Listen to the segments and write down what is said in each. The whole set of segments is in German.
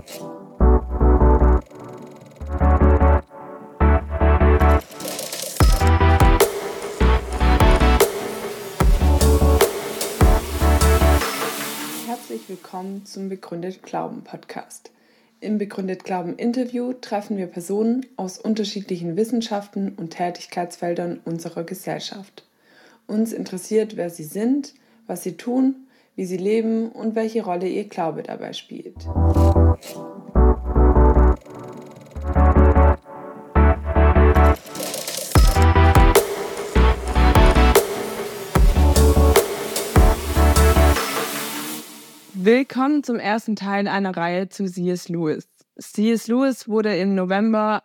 Herzlich willkommen zum Begründet Glauben Podcast. Im Begründet Glauben Interview treffen wir Personen aus unterschiedlichen Wissenschaften und Tätigkeitsfeldern unserer Gesellschaft. Uns interessiert, wer sie sind, was sie tun, wie sie leben und welche Rolle ihr Glaube dabei spielt. Willkommen zum ersten Teil einer Reihe zu C.S. Lewis. C.S. Lewis wurde im November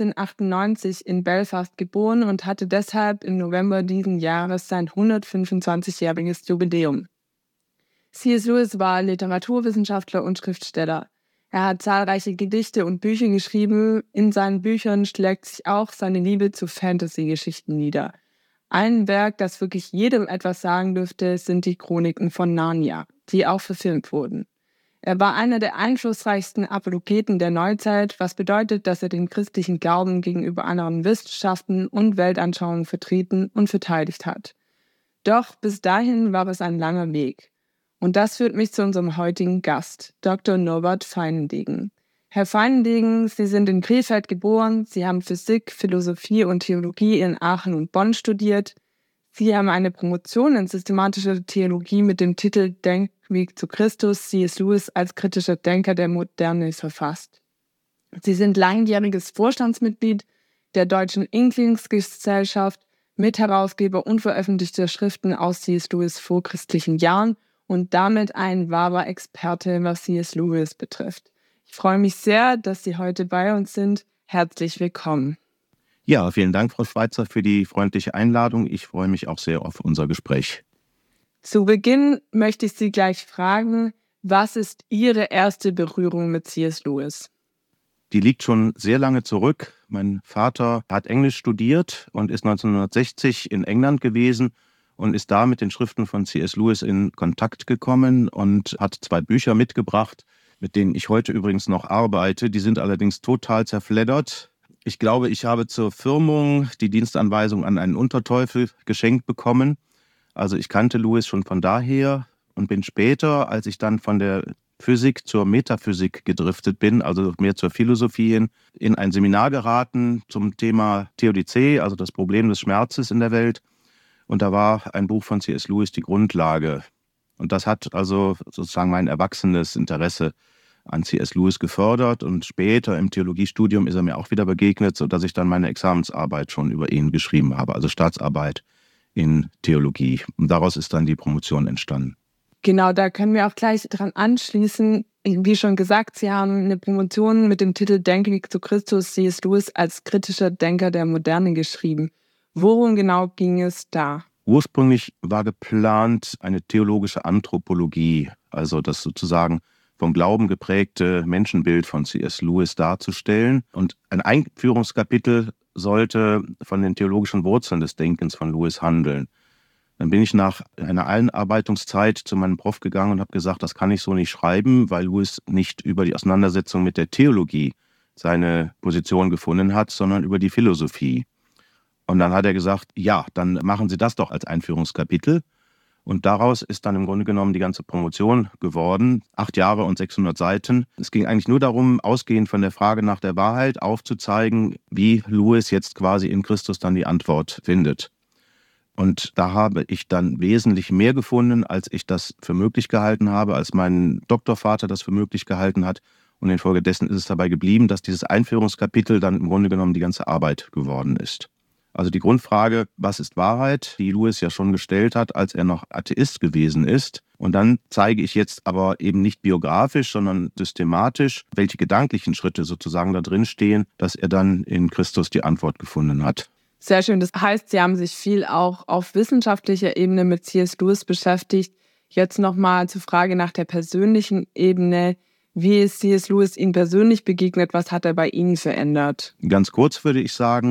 1898 in Belfast geboren und hatte deshalb im November diesen Jahres sein 125-jähriges Jubiläum. C.S. Lewis war Literaturwissenschaftler und Schriftsteller. Er hat zahlreiche Gedichte und Bücher geschrieben. In seinen Büchern schlägt sich auch seine Liebe zu Fantasy-Geschichten nieder. Ein Werk, das wirklich jedem etwas sagen dürfte, sind die Chroniken von Narnia, die auch verfilmt wurden. Er war einer der einflussreichsten Apologeten der Neuzeit, was bedeutet, dass er den christlichen Glauben gegenüber anderen Wissenschaften und Weltanschauungen vertreten und verteidigt hat. Doch bis dahin war es ein langer Weg. Und das führt mich zu unserem heutigen Gast, Dr. Norbert Vainendegen. Herr Vainendegen, Sie sind in Krefeld geboren, Sie haben Physik, Philosophie und Theologie in Aachen und Bonn studiert. Sie haben eine Promotion in systematischer Theologie mit dem Titel Denkweg zu Christus, C.S. Lewis als kritischer Denker der Moderne verfasst. Sie sind langjähriges Vorstandsmitglied der Deutschen Inklings-Gesellschaft, Mitherausgeber unveröffentlichter Schriften aus C.S. Lewis vorchristlichen Jahren und damit ein wahrer Experte, was C.S. Lewis betrifft. Ich freue mich sehr, dass Sie heute bei uns sind. Herzlich willkommen. Ja, vielen Dank, Frau Schweitzer, für die freundliche Einladung. Ich freue mich auch sehr auf unser Gespräch. Zu Beginn möchte ich Sie gleich fragen, was ist Ihre erste Berührung mit C.S. Lewis? Die liegt schon sehr lange zurück. Mein Vater hat Englisch studiert und ist 1960 in England gewesen und ist da mit den Schriften von C.S. Lewis in Kontakt gekommen und hat 2 Bücher mitgebracht, mit denen ich heute übrigens noch arbeite. Die sind allerdings total zerfleddert. Ich glaube, ich habe zur Firmung die Dienstanweisung an einen Unterteufel geschenkt bekommen. Also ich kannte Lewis schon von daher und bin später, als ich dann von der Physik zur Metaphysik gedriftet bin, also mehr zur Philosophie hin, in ein Seminar geraten zum Thema Theodizee, also das Problem des Schmerzes in der Welt. Und da war ein Buch von C.S. Lewis die Grundlage. Und das hat also sozusagen mein erwachsenes Interesse an C.S. Lewis gefördert. Und später im Theologiestudium ist er mir auch wieder begegnet, sodass ich dann meine Examensarbeit schon über ihn geschrieben habe, also Staatsarbeit in Theologie. Und daraus ist dann die Promotion entstanden. Genau, da können wir auch gleich dran anschließen. Wie schon gesagt, Sie haben eine Promotion mit dem Titel Denkweg zu Christus, C.S. Lewis als kritischer Denker der Moderne geschrieben. Worum genau ging es da? Ursprünglich war geplant eine theologische Anthropologie, also das sozusagen vom Glauben geprägte Menschenbild von C.S. Lewis darzustellen. Und ein Einführungskapitel sollte von den theologischen Wurzeln des Denkens von Lewis handeln. Dann bin ich nach einer Einarbeitungszeit zu meinem Prof gegangen und habe gesagt, das kann ich so nicht schreiben, weil Lewis nicht über die Auseinandersetzung mit der Theologie seine Position gefunden hat, sondern über die Philosophie. Und dann hat er gesagt, ja, dann machen Sie das doch als Einführungskapitel. Und daraus ist dann im Grunde genommen die ganze Promotion geworden. 8 Jahre und 600 Seiten. Es ging eigentlich nur darum, ausgehend von der Frage nach der Wahrheit, aufzuzeigen, wie Lewis jetzt quasi in Christus dann die Antwort findet. Und da habe ich dann wesentlich mehr gefunden, als ich das für möglich gehalten habe, als mein Doktorvater das für möglich gehalten hat. Und infolgedessen ist es dabei geblieben, dass dieses Einführungskapitel dann im Grunde genommen die ganze Arbeit geworden ist. Also die Grundfrage, was ist Wahrheit, die Lewis ja schon gestellt hat, als er noch Atheist gewesen ist. Und dann zeige ich jetzt aber eben nicht biografisch, sondern systematisch, welche gedanklichen Schritte sozusagen da drin stehen, dass er dann in Christus die Antwort gefunden hat. Sehr schön. Das heißt, Sie haben sich viel auch auf wissenschaftlicher Ebene mit C.S. Lewis beschäftigt. Jetzt nochmal zur Frage nach der persönlichen Ebene. Wie ist C.S. Lewis Ihnen persönlich begegnet? Was hat er bei Ihnen verändert? Ganz kurz würde ich sagen,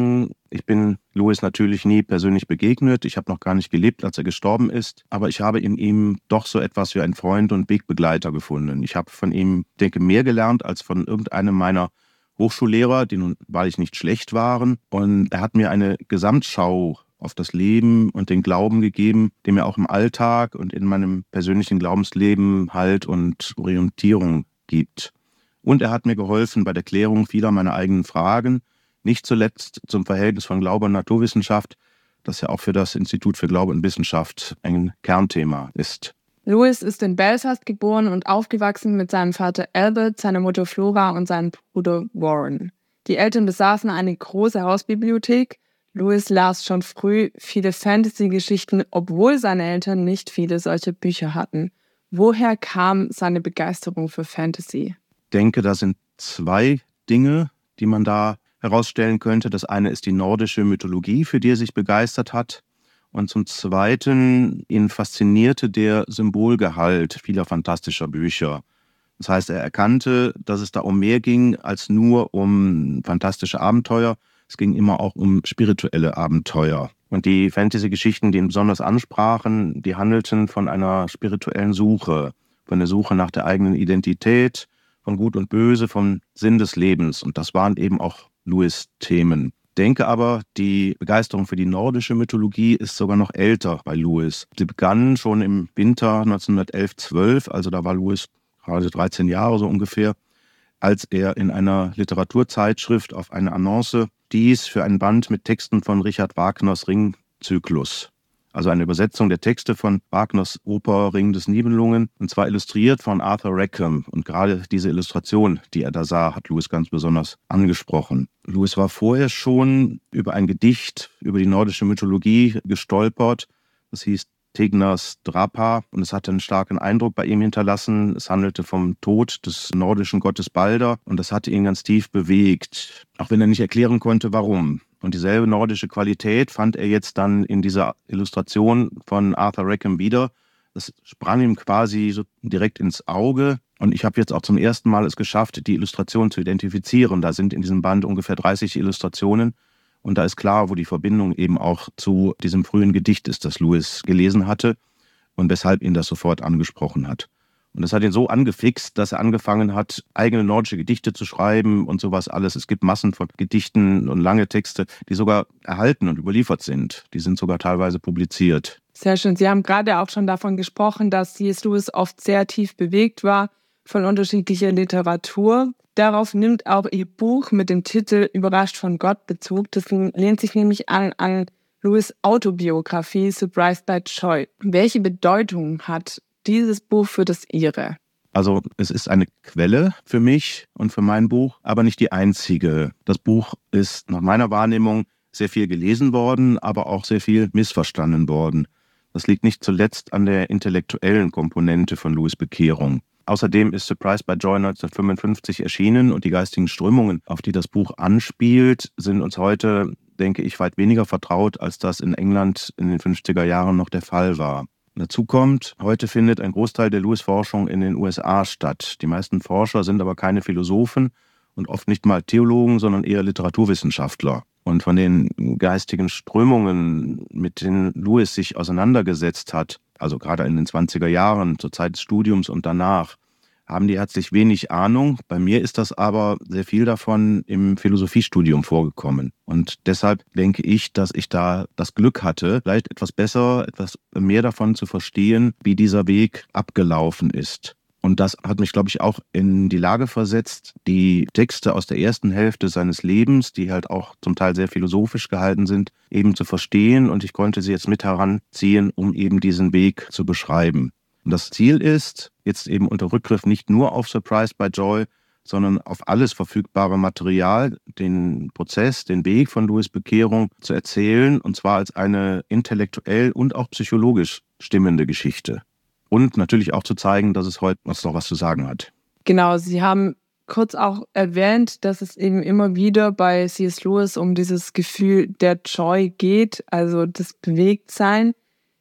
Ich bin Lewis natürlich nie persönlich begegnet. Ich habe noch gar nicht gelebt, als er gestorben ist. Aber ich habe in ihm doch so etwas wie einen Freund und Wegbegleiter gefunden. Ich habe von ihm, denke, mehr gelernt als von irgendeinem meiner Hochschullehrer, die nun wahrlich nicht schlecht waren. Und er hat mir eine Gesamtschau auf das Leben und den Glauben gegeben, der mir auch im Alltag und in meinem persönlichen Glaubensleben Halt und Orientierung gibt. Und er hat mir geholfen bei der Klärung vieler meiner eigenen Fragen, nicht zuletzt zum Verhältnis von Glaube und Naturwissenschaft, das ja auch für das Institut für Glaube und Wissenschaft ein Kernthema ist. Lewis ist in Belfast geboren und aufgewachsen mit seinem Vater Albert, seiner Mutter Flora und seinem Bruder Warren. Die Eltern besaßen eine große Hausbibliothek. Lewis las schon früh viele Fantasy-Geschichten, obwohl seine Eltern nicht viele solche Bücher hatten. Woher kam seine Begeisterung für Fantasy? Ich denke, da sind zwei Dinge, die man da herausstellen könnte. Das eine ist die nordische Mythologie, für die er sich begeistert hat. Und zum Zweiten, ihn faszinierte der Symbolgehalt vieler fantastischer Bücher. Das heißt, er erkannte, dass es da um mehr ging als nur um fantastische Abenteuer. Es ging immer auch um spirituelle Abenteuer. Und die Fantasy-Geschichten, die ihn besonders ansprachen, die handelten von einer spirituellen Suche, von der Suche nach der eigenen Identität, von Gut und Böse, vom Sinn des Lebens. Und das waren eben auch Lewis' Themen. Ich denke aber, die Begeisterung für die nordische Mythologie ist sogar noch älter bei Lewis. Sie begann schon im Winter 1911/12, also da war Lewis gerade 13 Jahre so ungefähr, als er in einer Literaturzeitschrift auf eine Annonce stieß für einen Band mit Texten von Richard Wagners Ringzyklus. Also eine Übersetzung der Texte von Wagners Oper Ring des Nibelungen, und zwar illustriert von Arthur Rackham. Und gerade diese Illustration, die er da sah, hat Lewis ganz besonders angesprochen. Lewis war vorher schon über ein Gedicht über die nordische Mythologie gestolpert. Das hieß Tegners Drapa, und es hatte einen starken Eindruck bei ihm hinterlassen. Es handelte vom Tod des nordischen Gottes Balder, und das hatte ihn ganz tief bewegt, auch wenn er nicht erklären konnte, warum. Und dieselbe nordische Qualität fand er jetzt dann in dieser Illustration von Arthur Rackham wieder. Das sprang ihm quasi so direkt ins Auge. Und ich habe jetzt auch zum ersten Mal es geschafft, die Illustration zu identifizieren. Da sind in diesem Band ungefähr 30 Illustrationen. Und da ist klar, wo die Verbindung eben auch zu diesem frühen Gedicht ist, das Lewis gelesen hatte und weshalb ihn das sofort angesprochen hat. Und das hat ihn so angefixt, dass er angefangen hat, eigene nordische Gedichte zu schreiben und sowas alles. Es gibt Massen von Gedichten und lange Texte, die sogar erhalten und überliefert sind. Die sind sogar teilweise publiziert. Sehr schön. Sie haben gerade auch schon davon gesprochen, dass C.S. Lewis oft sehr tief bewegt war von unterschiedlicher Literatur. Darauf nimmt auch Ihr Buch mit dem Titel Überrascht von Gott Bezug. Das lehnt sich nämlich an Lewis' Autobiografie Surprised by Joy. Welche Bedeutung hat dieses Buch für das Ihre? Also es ist eine Quelle für mich und für mein Buch, aber nicht die einzige. Das Buch ist nach meiner Wahrnehmung sehr viel gelesen worden, aber auch sehr viel missverstanden worden. Das liegt nicht zuletzt an der intellektuellen Komponente von Lewis' Bekehrung. Außerdem ist Surprised by Joy 1955 erschienen, und die geistigen Strömungen, auf die das Buch anspielt, sind uns heute, denke ich, weit weniger vertraut, als das in England in den 50er Jahren noch der Fall war. Dazu kommt, heute findet ein Großteil der Lewis-Forschung in den USA statt. Die meisten Forscher sind aber keine Philosophen und oft nicht mal Theologen, sondern eher Literaturwissenschaftler. Und von den geistigen Strömungen, mit denen Lewis sich auseinandergesetzt hat, also gerade in den 20er Jahren, zur Zeit des Studiums und danach, haben die herzlich wenig Ahnung. Bei mir ist das aber sehr viel davon im Philosophiestudium vorgekommen. Und deshalb denke ich, dass ich da das Glück hatte, vielleicht etwas besser, etwas mehr davon zu verstehen, wie dieser Weg abgelaufen ist. Und das hat mich, glaube ich, auch in die Lage versetzt, die Texte aus der ersten Hälfte seines Lebens, die halt auch zum Teil sehr philosophisch gehalten sind, eben zu verstehen. Und ich konnte sie jetzt mit heranziehen, um eben diesen Weg zu beschreiben. Und das Ziel ist, jetzt eben unter Rückgriff nicht nur auf Surprised by Joy, sondern auf alles verfügbare Material, den Prozess, den Weg von Lewis' Bekehrung zu erzählen, und zwar als eine intellektuell und auch psychologisch stimmende Geschichte. Und natürlich auch zu zeigen, dass es heute noch was zu sagen hat. Genau, Sie haben kurz auch erwähnt, dass es eben immer wieder bei C.S. Lewis um dieses Gefühl der Joy geht, also das Bewegtsein.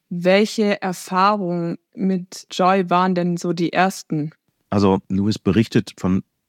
Welche Erfahrungen mit Joy waren denn so die ersten? Also Lewis berichtet von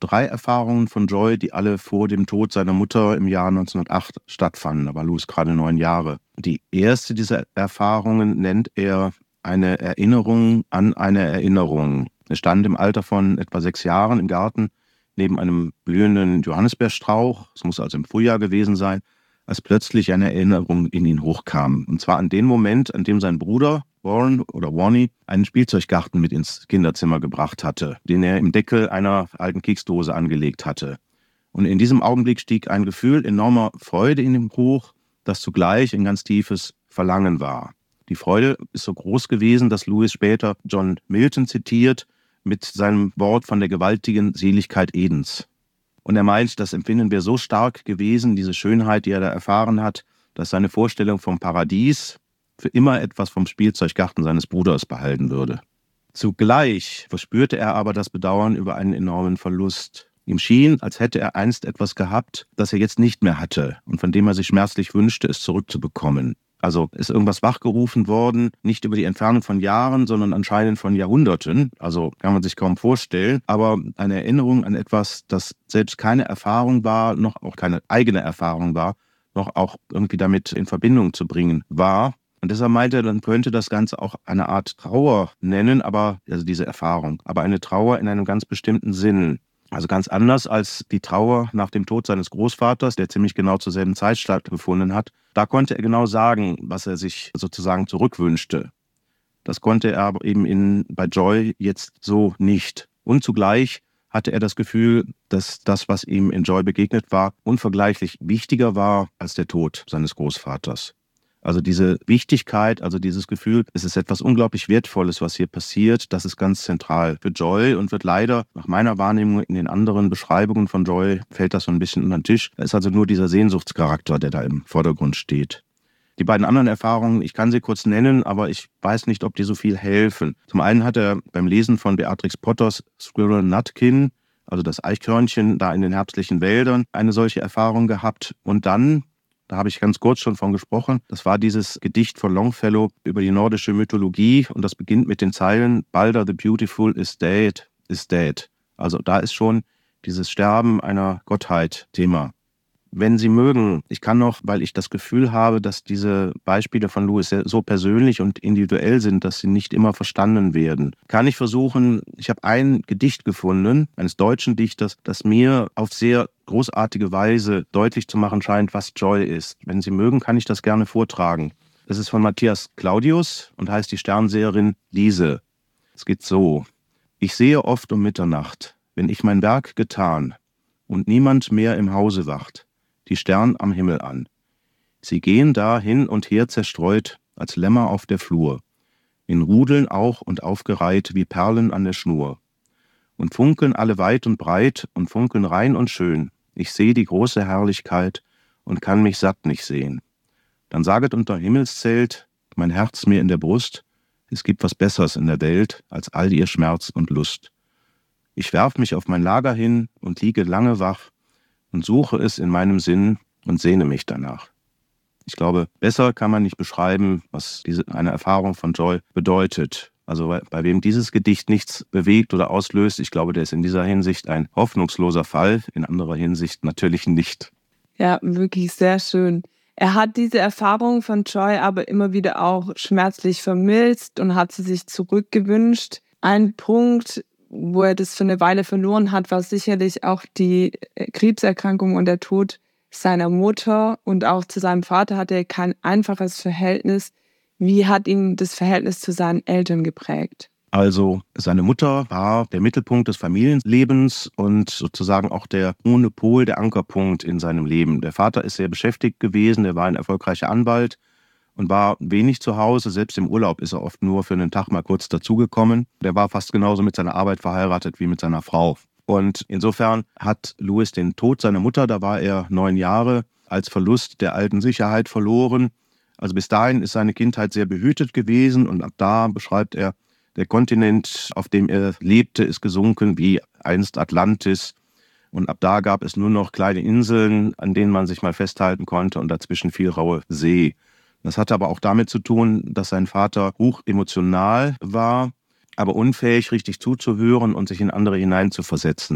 3 Erfahrungen von Joy, die alle vor dem Tod seiner Mutter im Jahr 1908 stattfanden. Da war Lewis gerade 9 Jahre. Die erste dieser Erfahrungen nennt er eine Erinnerung an eine Erinnerung. Er stand im Alter von etwa 6 Jahren im Garten neben einem blühenden Johannisbeerstrauch, es muss also im Frühjahr gewesen sein, als plötzlich eine Erinnerung in ihn hochkam. Und zwar an den Moment, an dem sein Bruder Warren oder Warnie einen Spielzeuggarten mit ins Kinderzimmer gebracht hatte, den er im Deckel einer alten Keksdose angelegt hatte. Und in diesem Augenblick stieg ein Gefühl enormer Freude in ihm hoch, das zugleich ein ganz tiefes Verlangen war. Die Freude ist so groß gewesen, dass Lewis später John Milton zitiert mit seinem Wort von der gewaltigen Seligkeit Edens. Und er meint, das Empfinden wäre so stark gewesen, diese Schönheit, die er da erfahren hat, dass seine Vorstellung vom Paradies für immer etwas vom Spielzeuggarten seines Bruders behalten würde. Zugleich verspürte er aber das Bedauern über einen enormen Verlust. Ihm schien, als hätte er einst etwas gehabt, das er jetzt nicht mehr hatte und von dem er sich schmerzlich wünschte, es zurückzubekommen. Also ist irgendwas wachgerufen worden, nicht über die Entfernung von Jahren, sondern anscheinend von Jahrhunderten. Also kann man sich kaum vorstellen. Aber eine Erinnerung an etwas, das selbst keine Erfahrung war, noch auch keine eigene Erfahrung war, noch auch irgendwie damit in Verbindung zu bringen war. Und deshalb meinte er, dann könnte das Ganze auch eine Art Trauer nennen, also diese Erfahrung, aber eine Trauer in einem ganz bestimmten Sinn. Also ganz anders als die Trauer nach dem Tod seines Großvaters, der ziemlich genau zur selben Zeit stattgefunden hat. Da konnte er genau sagen, was er sich sozusagen zurückwünschte. Das konnte er aber eben bei Joy jetzt so nicht. Und zugleich hatte er das Gefühl, dass das, was ihm in Joy begegnet war, unvergleichlich wichtiger war als der Tod seines Großvaters. Also diese Wichtigkeit, also dieses Gefühl, es ist etwas unglaublich Wertvolles, was hier passiert, das ist ganz zentral für Joy und wird leider nach meiner Wahrnehmung in den anderen Beschreibungen von Joy, fällt das so ein bisschen unter den Tisch. Da ist also nur dieser Sehnsuchtscharakter, der da im Vordergrund steht. Die beiden anderen Erfahrungen, ich kann sie kurz nennen, aber ich weiß nicht, ob die so viel helfen. Zum einen hat er beim Lesen von Beatrix Potters Squirrel Nutkin, also das Eichhörnchen da in den herbstlichen Wäldern, eine solche Erfahrung gehabt. Und dann, da habe ich ganz kurz schon von gesprochen, das war dieses Gedicht von Longfellow über die nordische Mythologie und das beginnt mit den Zeilen Balder the Beautiful is dead, is dead. Also da ist schon dieses Sterben einer Gottheit Thema. Wenn Sie mögen, ich kann noch, weil ich das Gefühl habe, dass diese Beispiele von Lewis so persönlich und individuell sind, dass sie nicht immer verstanden werden, kann ich versuchen, ich habe ein Gedicht gefunden, eines deutschen Dichters, das mir auf sehr großartige Weise deutlich zu machen scheint, was Joy ist. Wenn Sie mögen, kann ich das gerne vortragen. Das ist von Matthias Claudius und heißt die Sternseherin Lise. Es geht so: Ich sehe oft um Mitternacht, wenn ich mein Werk getan und niemand mehr im Hause wacht, die Stern am Himmel an. Sie gehen da hin und her zerstreut, als Lämmer auf der Flur, in Rudeln auch und aufgereiht wie Perlen an der Schnur. Und funkeln alle weit und breit und funkeln rein und schön. Ich seh die große Herrlichkeit und kann mich satt nicht sehen. Dann saget unter Himmelszelt mein Herz mir in der Brust, es gibt was Besseres in der Welt als all ihr Schmerz und Lust. Ich werf mich auf mein Lager hin und liege lange wach, und suche es in meinem Sinn und sehne mich danach. Ich glaube, besser kann man nicht beschreiben, was eine Erfahrung von Joy bedeutet. Also bei wem dieses Gedicht nichts bewegt oder auslöst, ich glaube, der ist in dieser Hinsicht ein hoffnungsloser Fall, in anderer Hinsicht natürlich nicht. Ja, wirklich sehr schön. Er hat diese Erfahrung von Joy aber immer wieder auch schmerzlich vermisst und hat sie sich zurückgewünscht. Ein Punkt, wo er das für eine Weile verloren hat, war sicherlich auch die Krebserkrankung und der Tod seiner Mutter. Und auch zu seinem Vater hatte er kein einfaches Verhältnis. Wie hat ihn das Verhältnis zu seinen Eltern geprägt? Also seine Mutter war der Mittelpunkt des Familienlebens und sozusagen auch der Monopol, der Ankerpunkt in seinem Leben. Der Vater ist sehr beschäftigt gewesen, er war ein erfolgreicher Anwalt und war wenig zu Hause. Selbst im Urlaub ist er oft nur für einen Tag mal kurz dazugekommen. Der war fast genauso mit seiner Arbeit verheiratet wie mit seiner Frau. Und insofern hat Lewis den Tod seiner Mutter, da war er 9 Jahre, als Verlust der alten Sicherheit verloren. Also bis dahin ist seine Kindheit sehr behütet gewesen und ab da beschreibt er, der Kontinent, auf dem er lebte, ist gesunken wie einst Atlantis. Und ab da gab es nur noch kleine Inseln, an denen man sich mal festhalten konnte und dazwischen viel raue See. Das hatte aber auch damit zu tun, dass sein Vater hoch emotional war, aber unfähig, richtig zuzuhören und sich in andere hineinzuversetzen.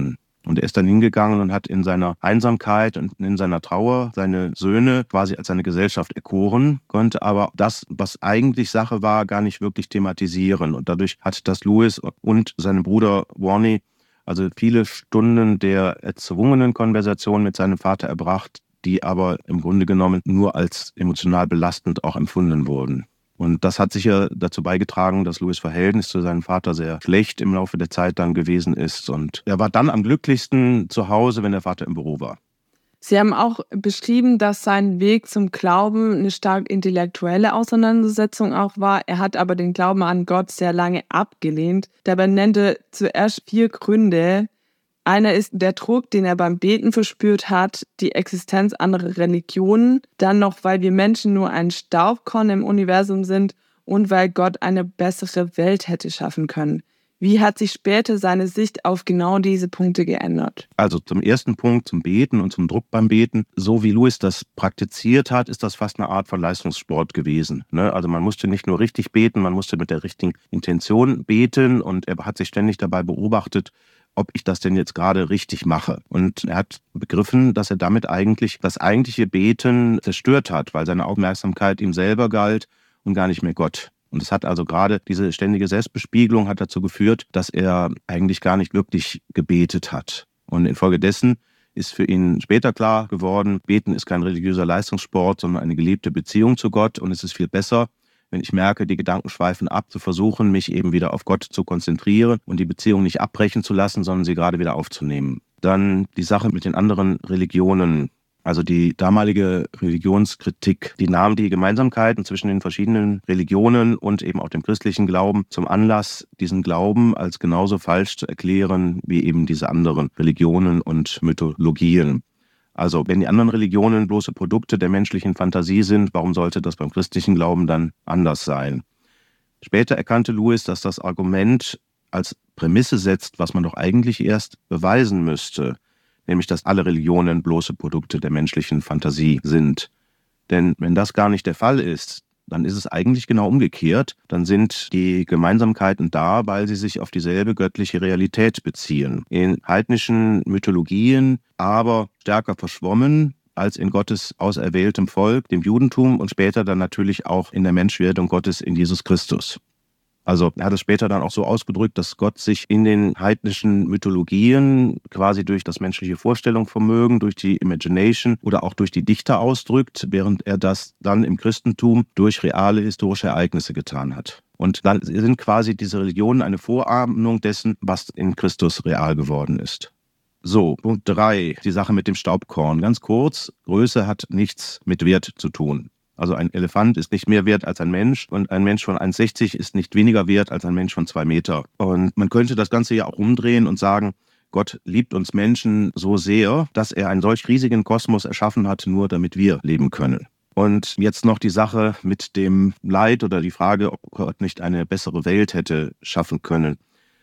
Und er ist dann hingegangen und hat in seiner Einsamkeit und in seiner Trauer seine Söhne quasi als seine Gesellschaft erkoren, konnte aber das, was eigentlich Sache war, gar nicht wirklich thematisieren. Und dadurch hat das Lewis und sein Bruder Warney also viele Stunden der erzwungenen Konversation mit seinem Vater erbracht, die aber im Grunde genommen nur als emotional belastend auch empfunden wurden. Und das hat sicher dazu beigetragen, dass Lewis' Verhältnis zu seinem Vater sehr schlecht im Laufe der Zeit dann gewesen ist. Und er war dann am glücklichsten zu Hause, wenn der Vater im Büro war. Sie haben auch beschrieben, dass sein Weg zum Glauben eine stark intellektuelle Auseinandersetzung auch war. Er hat aber den Glauben an Gott sehr lange abgelehnt. Dabei nennt er zuerst 4 Gründe. Einer ist der Druck, den er beim Beten verspürt hat, die Existenz anderer Religionen, dann noch, weil wir Menschen nur ein Staubkorn im Universum sind und weil Gott eine bessere Welt hätte schaffen können. Wie hat sich später seine Sicht auf genau diese Punkte geändert? Also zum ersten Punkt, zum Beten und zum Druck beim Beten. So wie Lewis das praktiziert hat, ist das fast eine Art von Leistungssport gewesen. Also man musste nicht nur richtig beten, man musste mit der richtigen Intention beten und er hat sich ständig dabei beobachtet, ob ich das denn jetzt gerade richtig mache. Und er hat begriffen, dass er damit eigentlich das eigentliche Beten zerstört hat, weil seine Aufmerksamkeit ihm selber galt und gar nicht mehr Gott. Und es hat also gerade diese ständige Selbstbespiegelung hat dazu geführt, dass er eigentlich gar nicht wirklich gebetet hat. Und infolgedessen ist für ihn später klar geworden, Beten ist kein religiöser Leistungssport, sondern eine gelebte Beziehung zu Gott. Und es ist viel besser, wenn ich merke, die Gedanken schweifen ab, zu versuchen, mich eben wieder auf Gott zu konzentrieren und die Beziehung nicht abbrechen zu lassen, sondern sie gerade wieder aufzunehmen. Dann die Sache mit den anderen Religionen. Also die damalige Religionskritik, die nahm die Gemeinsamkeiten zwischen den verschiedenen Religionen und eben auch dem christlichen Glauben zum Anlass, diesen Glauben als genauso falsch zu erklären wie eben diese anderen Religionen und Mythologien. Also wenn die anderen Religionen bloße Produkte der menschlichen Fantasie sind, warum sollte das beim christlichen Glauben dann anders sein? Später erkannte Lewis, dass das Argument als Prämisse setzt, was man doch eigentlich erst beweisen müsste, nämlich dass alle Religionen bloße Produkte der menschlichen Fantasie sind. Denn wenn das gar nicht der Fall ist, dann ist es eigentlich genau umgekehrt. Dann sind die Gemeinsamkeiten da, weil sie sich auf dieselbe göttliche Realität beziehen. In heidnischen Mythologien aber stärker verschwommen als in Gottes auserwähltem Volk, dem Judentum und später dann natürlich auch in der Menschwerdung Gottes in Jesus Christus. Also er hat es später dann auch so ausgedrückt, dass Gott sich in den heidnischen Mythologien quasi durch das menschliche Vorstellungsvermögen, durch die Imagination oder auch durch die Dichter ausdrückt, während er das dann im Christentum durch reale historische Ereignisse getan hat. Und dann sind quasi diese Religionen eine Vorahnung dessen, was in Christus real geworden ist. So, Punkt 3, die Sache mit dem Staubkorn. Ganz kurz, Größe hat nichts mit Wert zu tun. Also ein Elefant ist nicht mehr wert als ein Mensch und ein Mensch von 1,60 ist nicht weniger wert als ein Mensch von 2 Meter. Und man könnte das Ganze ja auch umdrehen und sagen, Gott liebt uns Menschen so sehr, dass er einen solch riesigen Kosmos erschaffen hat, nur damit wir leben können. Und jetzt noch die Sache mit dem Leid oder die Frage, ob Gott nicht eine bessere Welt hätte schaffen können.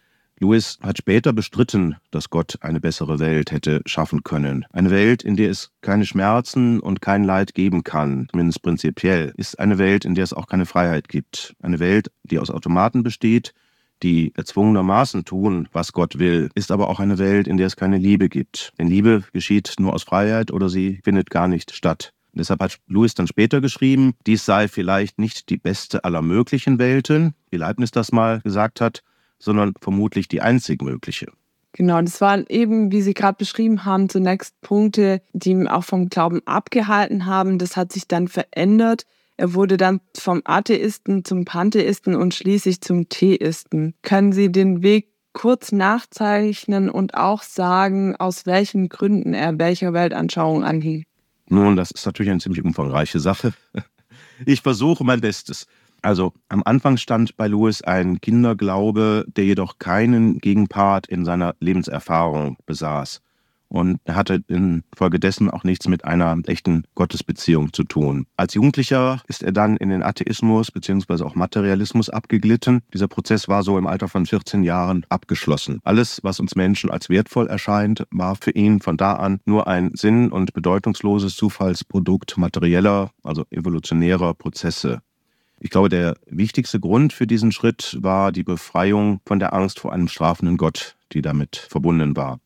Lewis hat später bestritten, dass Gott eine bessere Welt hätte schaffen können. Eine Welt, in der es keine Schmerzen und kein Leid geben kann, zumindest prinzipiell, ist eine Welt, in der es auch keine Freiheit gibt. Eine Welt, die aus Automaten besteht, die erzwungenermaßen tun, was Gott will, ist aber auch eine Welt, in der es keine Liebe gibt. Denn Liebe geschieht nur aus Freiheit oder sie findet gar nicht statt. Und deshalb hat Lewis dann später geschrieben, dies sei vielleicht nicht die beste aller möglichen Welten, wie Leibniz das mal gesagt hat, sondern vermutlich die einzig mögliche. Genau, das waren eben, wie Sie gerade beschrieben haben, zunächst Punkte, die ihn auch vom Glauben abgehalten haben. Das hat sich dann verändert. Er wurde dann vom Atheisten zum Pantheisten und schließlich zum Theisten. Können Sie den Weg kurz nachzeichnen und auch sagen, aus welchen Gründen er welcher Weltanschauung anhing? Nun, das ist natürlich eine ziemlich umfangreiche Sache. Ich versuche mein Bestes. Also am Anfang stand bei Lewis ein Kinderglaube, der jedoch keinen Gegenpart in seiner Lebenserfahrung besaß. Und er hatte infolgedessen auch nichts mit einer echten Gottesbeziehung zu tun. Als Jugendlicher ist er dann in den Atheismus bzw. auch Materialismus abgeglitten. Dieser Prozess war so im Alter von 14 Jahren abgeschlossen. Alles, was uns Menschen als wertvoll erscheint, war für ihn von da an nur ein sinn- und bedeutungsloses Zufallsprodukt materieller, also evolutionärer Prozesse. Ich glaube, der wichtigste Grund für diesen Schritt war die Befreiung von der Angst vor einem strafenden Gott, die damit verbunden war.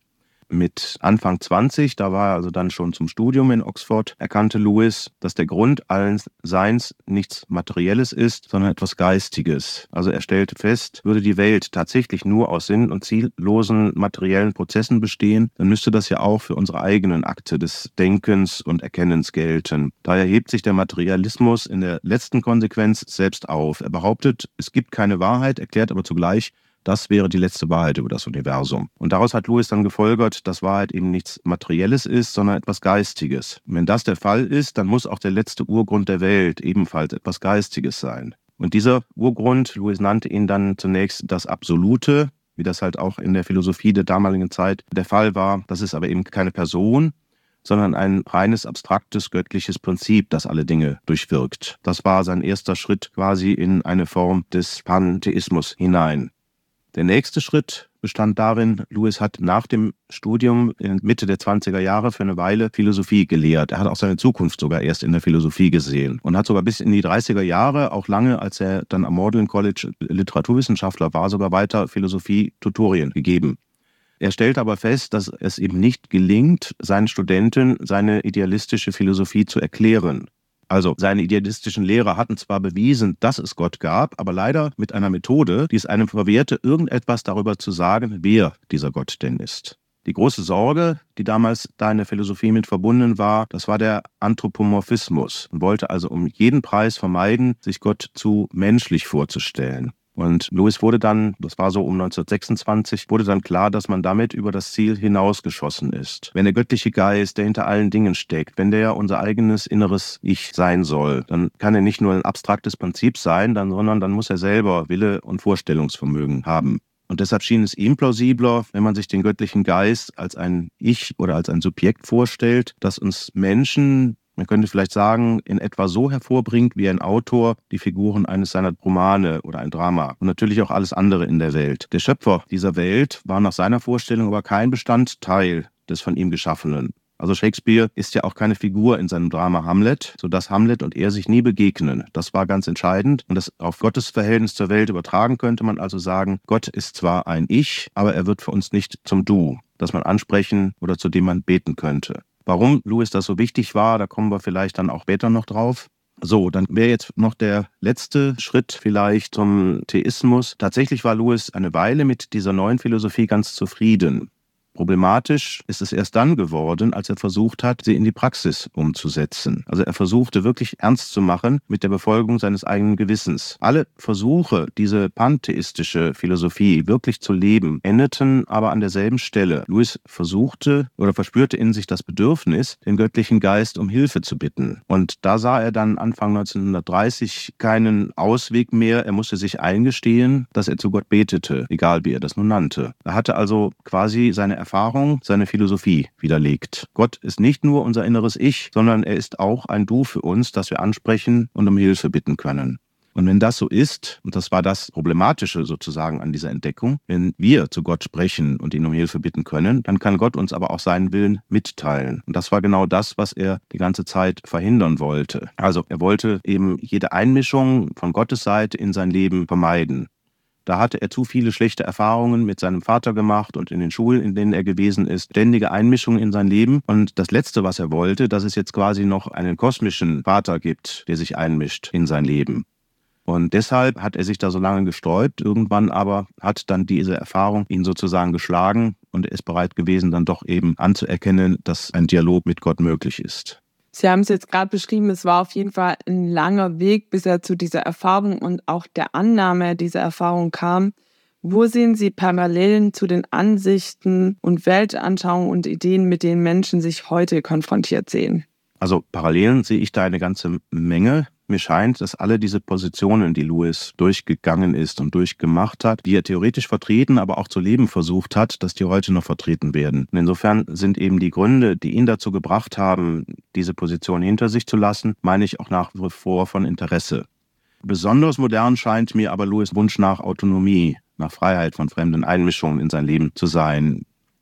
Mit Anfang 20, da war er also dann schon zum Studium in Oxford, erkannte Lewis, dass der Grund allen Seins nichts Materielles ist, sondern etwas Geistiges. Also er stellte fest, würde die Welt tatsächlich nur aus sinn- und ziellosen materiellen Prozessen bestehen, dann müsste das ja auch für unsere eigenen Akte des Denkens und Erkennens gelten. Daher hebt sich der Materialismus in der letzten Konsequenz selbst auf. Er behauptet, es gibt keine Wahrheit, erklärt aber zugleich, das wäre die letzte Wahrheit über das Universum. Und daraus hat Lewis dann gefolgert, dass Wahrheit eben nichts Materielles ist, sondern etwas Geistiges. Und wenn das der Fall ist, dann muss auch der letzte Urgrund der Welt ebenfalls etwas Geistiges sein. Und dieser Urgrund, Lewis nannte ihn dann zunächst das Absolute, wie das halt auch in der Philosophie der damaligen Zeit der Fall war. Das ist aber eben keine Person, sondern ein reines, abstraktes, göttliches Prinzip, das alle Dinge durchwirkt. Das war sein erster Schritt quasi in eine Form des Pantheismus hinein. Der nächste Schritt bestand darin, Lewis hat nach dem Studium in Mitte der 20er Jahre für eine Weile Philosophie gelehrt. Er hat auch seine Zukunft sogar erst in der Philosophie gesehen und hat sogar bis in die 30er Jahre, auch lange, als er dann am Magdalen College Literaturwissenschaftler war, sogar weiter Philosophie-Tutorien gegeben. Er stellt aber fest, dass es eben nicht gelingt, seinen Studenten seine idealistische Philosophie zu erklären. Also seine idealistischen Lehrer hatten zwar bewiesen, dass es Gott gab, aber leider mit einer Methode, die es einem verwehrte, irgendetwas darüber zu sagen, wer dieser Gott denn ist. Die große Sorge, die damals da in der Philosophie mit verbunden war, das war der Anthropomorphismus. Man wollte also um jeden Preis vermeiden, sich Gott zu menschlich vorzustellen. Und Lewis wurde dann, das war so um 1926, wurde dann klar, dass man damit über das Ziel hinausgeschossen ist. Wenn der göttliche Geist, der hinter allen Dingen steckt, wenn der unser eigenes inneres Ich sein soll, dann kann er nicht nur ein abstraktes Prinzip sein, sondern dann muss er selber Wille und Vorstellungsvermögen haben. Und deshalb schien es ihm plausibler, wenn man sich den göttlichen Geist als ein Ich oder als ein Subjekt vorstellt, das uns Menschen, man könnte vielleicht sagen, in etwa so hervorbringt, wie ein Autor die Figuren eines seiner Romane oder ein Drama und natürlich auch alles andere in der Welt. Der Schöpfer dieser Welt war nach seiner Vorstellung aber kein Bestandteil des von ihm Geschaffenen. Also Shakespeare ist ja auch keine Figur in seinem Drama Hamlet, sodass Hamlet und er sich nie begegnen. Das war ganz entscheidend und das auf Gottes Verhältnis zur Welt übertragen könnte man also sagen, Gott ist zwar ein Ich, aber er wird für uns nicht zum Du, das man ansprechen oder zu dem man beten könnte. Warum Lewis das so wichtig war, da kommen wir vielleicht dann auch später noch drauf. So, dann wäre jetzt noch der letzte Schritt vielleicht zum Theismus. Tatsächlich war Lewis eine Weile mit dieser neuen Philosophie ganz zufrieden. Problematisch ist es erst dann geworden, als er versucht hat, sie in die Praxis umzusetzen. Also er versuchte wirklich ernst zu machen mit der Befolgung seines eigenen Gewissens. Alle Versuche, diese pantheistische Philosophie wirklich zu leben, endeten aber an derselben Stelle. Lewis versuchte oder verspürte in sich das Bedürfnis, den göttlichen Geist um Hilfe zu bitten. Und da sah er dann Anfang 1930 keinen Ausweg mehr. Er musste sich eingestehen, dass er zu Gott betete, egal wie er das nun nannte. Er hatte also quasi seine Erfahrung, seine Philosophie widerlegt. Gott ist nicht nur unser inneres Ich, sondern er ist auch ein Du für uns, das wir ansprechen und um Hilfe bitten können. Und wenn das so ist, und das war das Problematische sozusagen an dieser Entdeckung, wenn wir zu Gott sprechen und ihn um Hilfe bitten können, dann kann Gott uns aber auch seinen Willen mitteilen. Und das war genau das, was er die ganze Zeit verhindern wollte. Also er wollte eben jede Einmischung von Gottes Seite in sein Leben vermeiden. Da hatte er zu viele schlechte Erfahrungen mit seinem Vater gemacht und in den Schulen, in denen er gewesen ist, ständige Einmischungen in sein Leben. Und das Letzte, was er wollte, dass es jetzt quasi noch einen kosmischen Vater gibt, der sich einmischt in sein Leben. Und deshalb hat er sich da so lange gesträubt. Irgendwann aber hat dann diese Erfahrung ihn sozusagen geschlagen und er ist bereit gewesen, dann doch eben anzuerkennen, dass ein Dialog mit Gott möglich ist. Sie haben es jetzt gerade beschrieben, es war auf jeden Fall ein langer Weg, bis er zu dieser Erfahrung und auch der Annahme dieser Erfahrung kam. Wo sehen Sie Parallelen zu den Ansichten und Weltanschauungen und Ideen, mit denen Menschen sich heute konfrontiert sehen? Also Parallelen sehe ich da eine ganze Menge. Mir scheint, dass alle diese Positionen, die Lewis durchgegangen ist und durchgemacht hat, die er theoretisch vertreten, aber auch zu leben versucht hat, dass die heute noch vertreten werden. Und insofern sind eben die Gründe, die ihn dazu gebracht haben, diese Position hinter sich zu lassen, meine ich auch nach wie vor von Interesse. Besonders modern scheint mir aber Lewis' Wunsch nach Autonomie, nach Freiheit von fremden Einmischungen in sein Leben zu sein.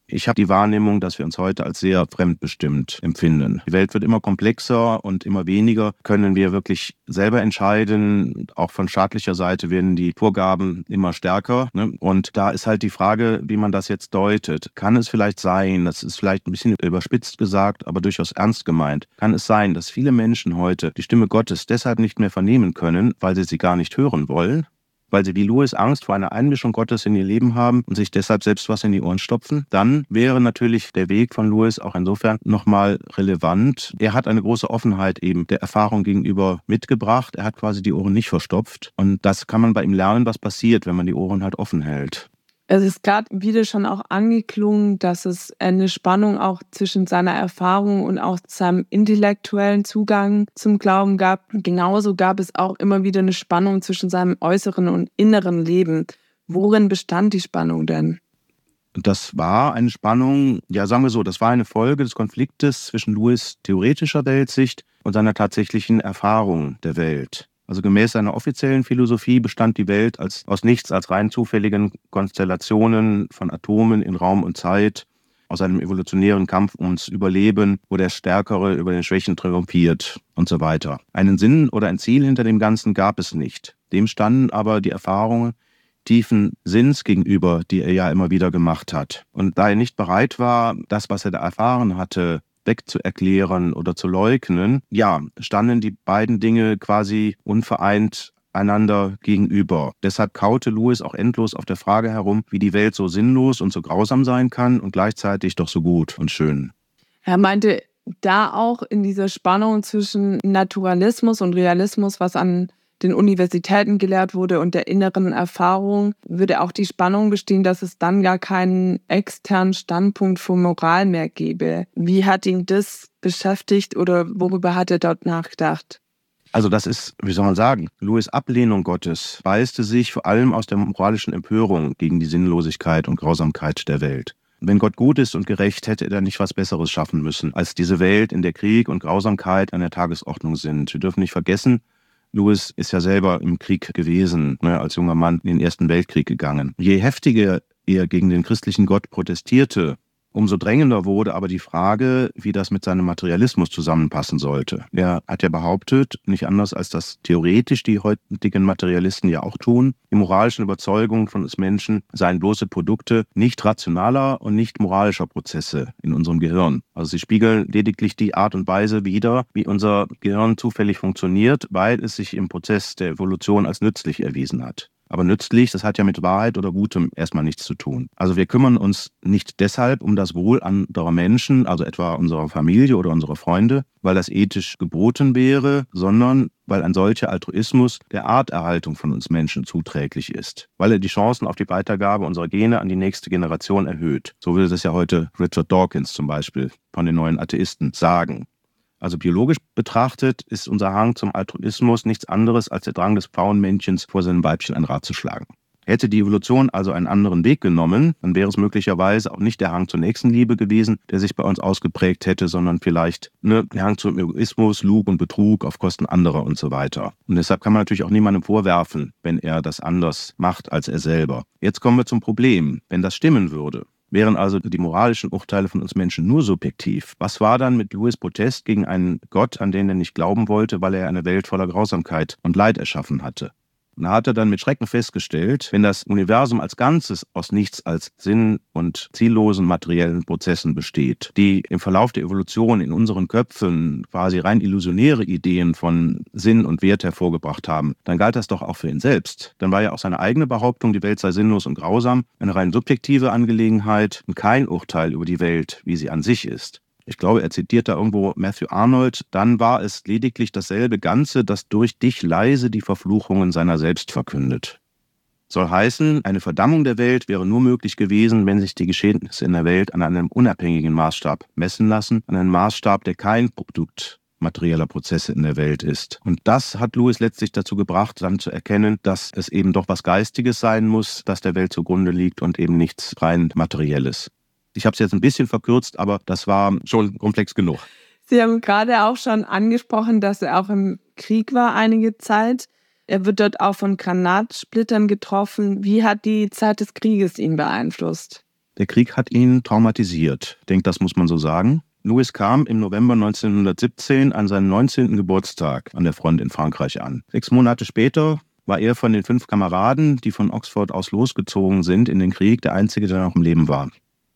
Ich habe die Wahrnehmung, dass wir uns heute als sehr fremdbestimmt empfinden. Die Welt wird immer komplexer und immer weniger können wir wirklich selber entscheiden. Auch von staatlicher Seite werden die Vorgaben immer stärker. Und da ist halt die Frage, wie man das jetzt deutet. Kann es vielleicht sein, das ist vielleicht ein bisschen überspitzt gesagt, aber durchaus ernst gemeint, kann es sein, dass viele Menschen heute die Stimme Gottes deshalb nicht mehr vernehmen können, weil sie gar nicht hören wollen? Weil sie wie Lewis Angst vor einer Einmischung Gottes in ihr Leben haben und sich deshalb selbst was in die Ohren stopfen, dann wäre natürlich der Weg von Lewis auch insofern nochmal relevant. Er hat eine große Offenheit eben der Erfahrung gegenüber mitgebracht. Er hat quasi die Ohren nicht verstopft. Und das kann man bei ihm lernen, was passiert, wenn man die Ohren halt offen hält. Es ist gerade wieder schon auch angeklungen, dass es eine Spannung auch zwischen seiner Erfahrung und auch seinem intellektuellen Zugang zum Glauben gab. Genauso gab es auch immer wieder eine Spannung zwischen seinem äußeren und inneren Leben. Worin bestand die Spannung denn? Das war eine Spannung, ja sagen wir so, das war eine Folge des Konfliktes zwischen Lewis' theoretischer Weltsicht und seiner tatsächlichen Erfahrung der Welt. Also gemäß seiner offiziellen Philosophie bestand die Welt aus nichts als rein zufälligen Konstellationen von Atomen in Raum und Zeit, aus einem evolutionären Kampf ums Überleben, wo der Stärkere über den Schwächen triumphiert und so weiter. Einen Sinn oder ein Ziel hinter dem Ganzen gab es nicht. Dem standen aber die Erfahrungen tiefen Sinns gegenüber, die er ja immer wieder gemacht hat. Und da er nicht bereit war, das, was er da erfahren hatte, wegzuerklären oder zu leugnen, ja, standen die beiden Dinge quasi unvereint einander gegenüber. Deshalb kaute Lewis auch endlos auf der Frage herum, wie die Welt so sinnlos und so grausam sein kann und gleichzeitig doch so gut und schön. Er meinte da auch in dieser Spannung zwischen Naturalismus und Realismus, was an den Universitäten gelehrt wurde, und der inneren Erfahrung, würde auch die Spannung bestehen, dass es dann gar keinen externen Standpunkt für Moral mehr gäbe. Wie hat ihn das beschäftigt oder worüber hat er dort nachgedacht? Also das ist, wie soll man sagen, Lewis' Ablehnung Gottes speiste sich vor allem aus der moralischen Empörung gegen die Sinnlosigkeit und Grausamkeit der Welt. Wenn Gott gut ist und gerecht, hätte er dann nicht was Besseres schaffen müssen, als diese Welt, in der Krieg und Grausamkeit an der Tagesordnung sind. Wir dürfen nicht vergessen, Lewis ist ja selber im Krieg gewesen, als junger Mann in den Ersten Weltkrieg gegangen. Je heftiger er gegen den christlichen Gott protestierte, umso drängender wurde aber die Frage, wie das mit seinem Materialismus zusammenpassen sollte. Er hat ja behauptet, nicht anders als das theoretisch die heutigen Materialisten ja auch tun, die moralischen Überzeugungen von uns Menschen seien bloße Produkte nicht rationaler und nicht moralischer Prozesse in unserem Gehirn. Also sie spiegeln lediglich die Art und Weise wider, wie unser Gehirn zufällig funktioniert, weil es sich im Prozess der Evolution als nützlich erwiesen hat. Aber nützlich, das hat ja mit Wahrheit oder Gutem erstmal nichts zu tun. Also wir kümmern uns nicht deshalb um das Wohl anderer Menschen, also etwa unserer Familie oder unserer Freunde, weil das ethisch geboten wäre, sondern weil ein solcher Altruismus der Arterhaltung von uns Menschen zuträglich ist. Weil er die Chancen auf die Weitergabe unserer Gene an die nächste Generation erhöht. So würde das ja heute Richard Dawkins zum Beispiel von den neuen Atheisten sagen. Also biologisch betrachtet ist unser Hang zum Altruismus nichts anderes als der Drang des Pfauenmännchens, vor seinem Weibchen ein Rad zu schlagen. Hätte die Evolution also einen anderen Weg genommen, dann wäre es möglicherweise auch nicht der Hang zur Nächstenliebe gewesen, der sich bei uns ausgeprägt hätte, sondern vielleicht der Hang zum Egoismus, Lug und Betrug auf Kosten anderer und so weiter. Und deshalb kann man natürlich auch niemandem vorwerfen, wenn er das anders macht als er selber. Jetzt kommen wir zum Problem. Wenn das stimmen würde, wären also die moralischen Urteile von uns Menschen nur subjektiv. Was war dann mit Lewis' Protest gegen einen Gott, an den er nicht glauben wollte, weil er eine Welt voller Grausamkeit und Leid erschaffen hatte? Und da hat er dann mit Schrecken festgestellt, wenn das Universum als Ganzes aus nichts als sinn- und ziellosen materiellen Prozessen besteht, die im Verlauf der Evolution in unseren Köpfen quasi rein illusionäre Ideen von Sinn und Wert hervorgebracht haben, dann galt das doch auch für ihn selbst. Dann war ja auch seine eigene Behauptung, die Welt sei sinnlos und grausam, eine rein subjektive Angelegenheit und kein Urteil über die Welt, wie sie an sich ist. Ich glaube, er zitiert da irgendwo Matthew Arnold, dann war es lediglich dasselbe Ganze, das durch dich leise die Verfluchungen seiner selbst verkündet. Soll heißen, eine Verdammung der Welt wäre nur möglich gewesen, wenn sich die Geschehnisse in der Welt an einem unabhängigen Maßstab messen lassen, an einem Maßstab, der kein Produkt materieller Prozesse in der Welt ist. Und das hat Lewis letztlich dazu gebracht, dann zu erkennen, dass es eben doch was Geistiges sein muss, das der Welt zugrunde liegt und eben nichts rein Materielles. Ich habe es jetzt ein bisschen verkürzt, aber das war schon komplex genug. Sie haben gerade auch schon angesprochen, dass er auch im Krieg war einige Zeit. Er wird dort auch von Granatsplittern getroffen. Wie hat die Zeit des Krieges ihn beeinflusst? Der Krieg hat ihn traumatisiert. Ich denke, das muss man so sagen. Lewis kam im November 1917 an seinen 19. Geburtstag an der Front in Frankreich an. 6 Monate später war er von den 5 Kameraden, die von Oxford aus losgezogen sind in den Krieg, der einzige, der noch im Leben war.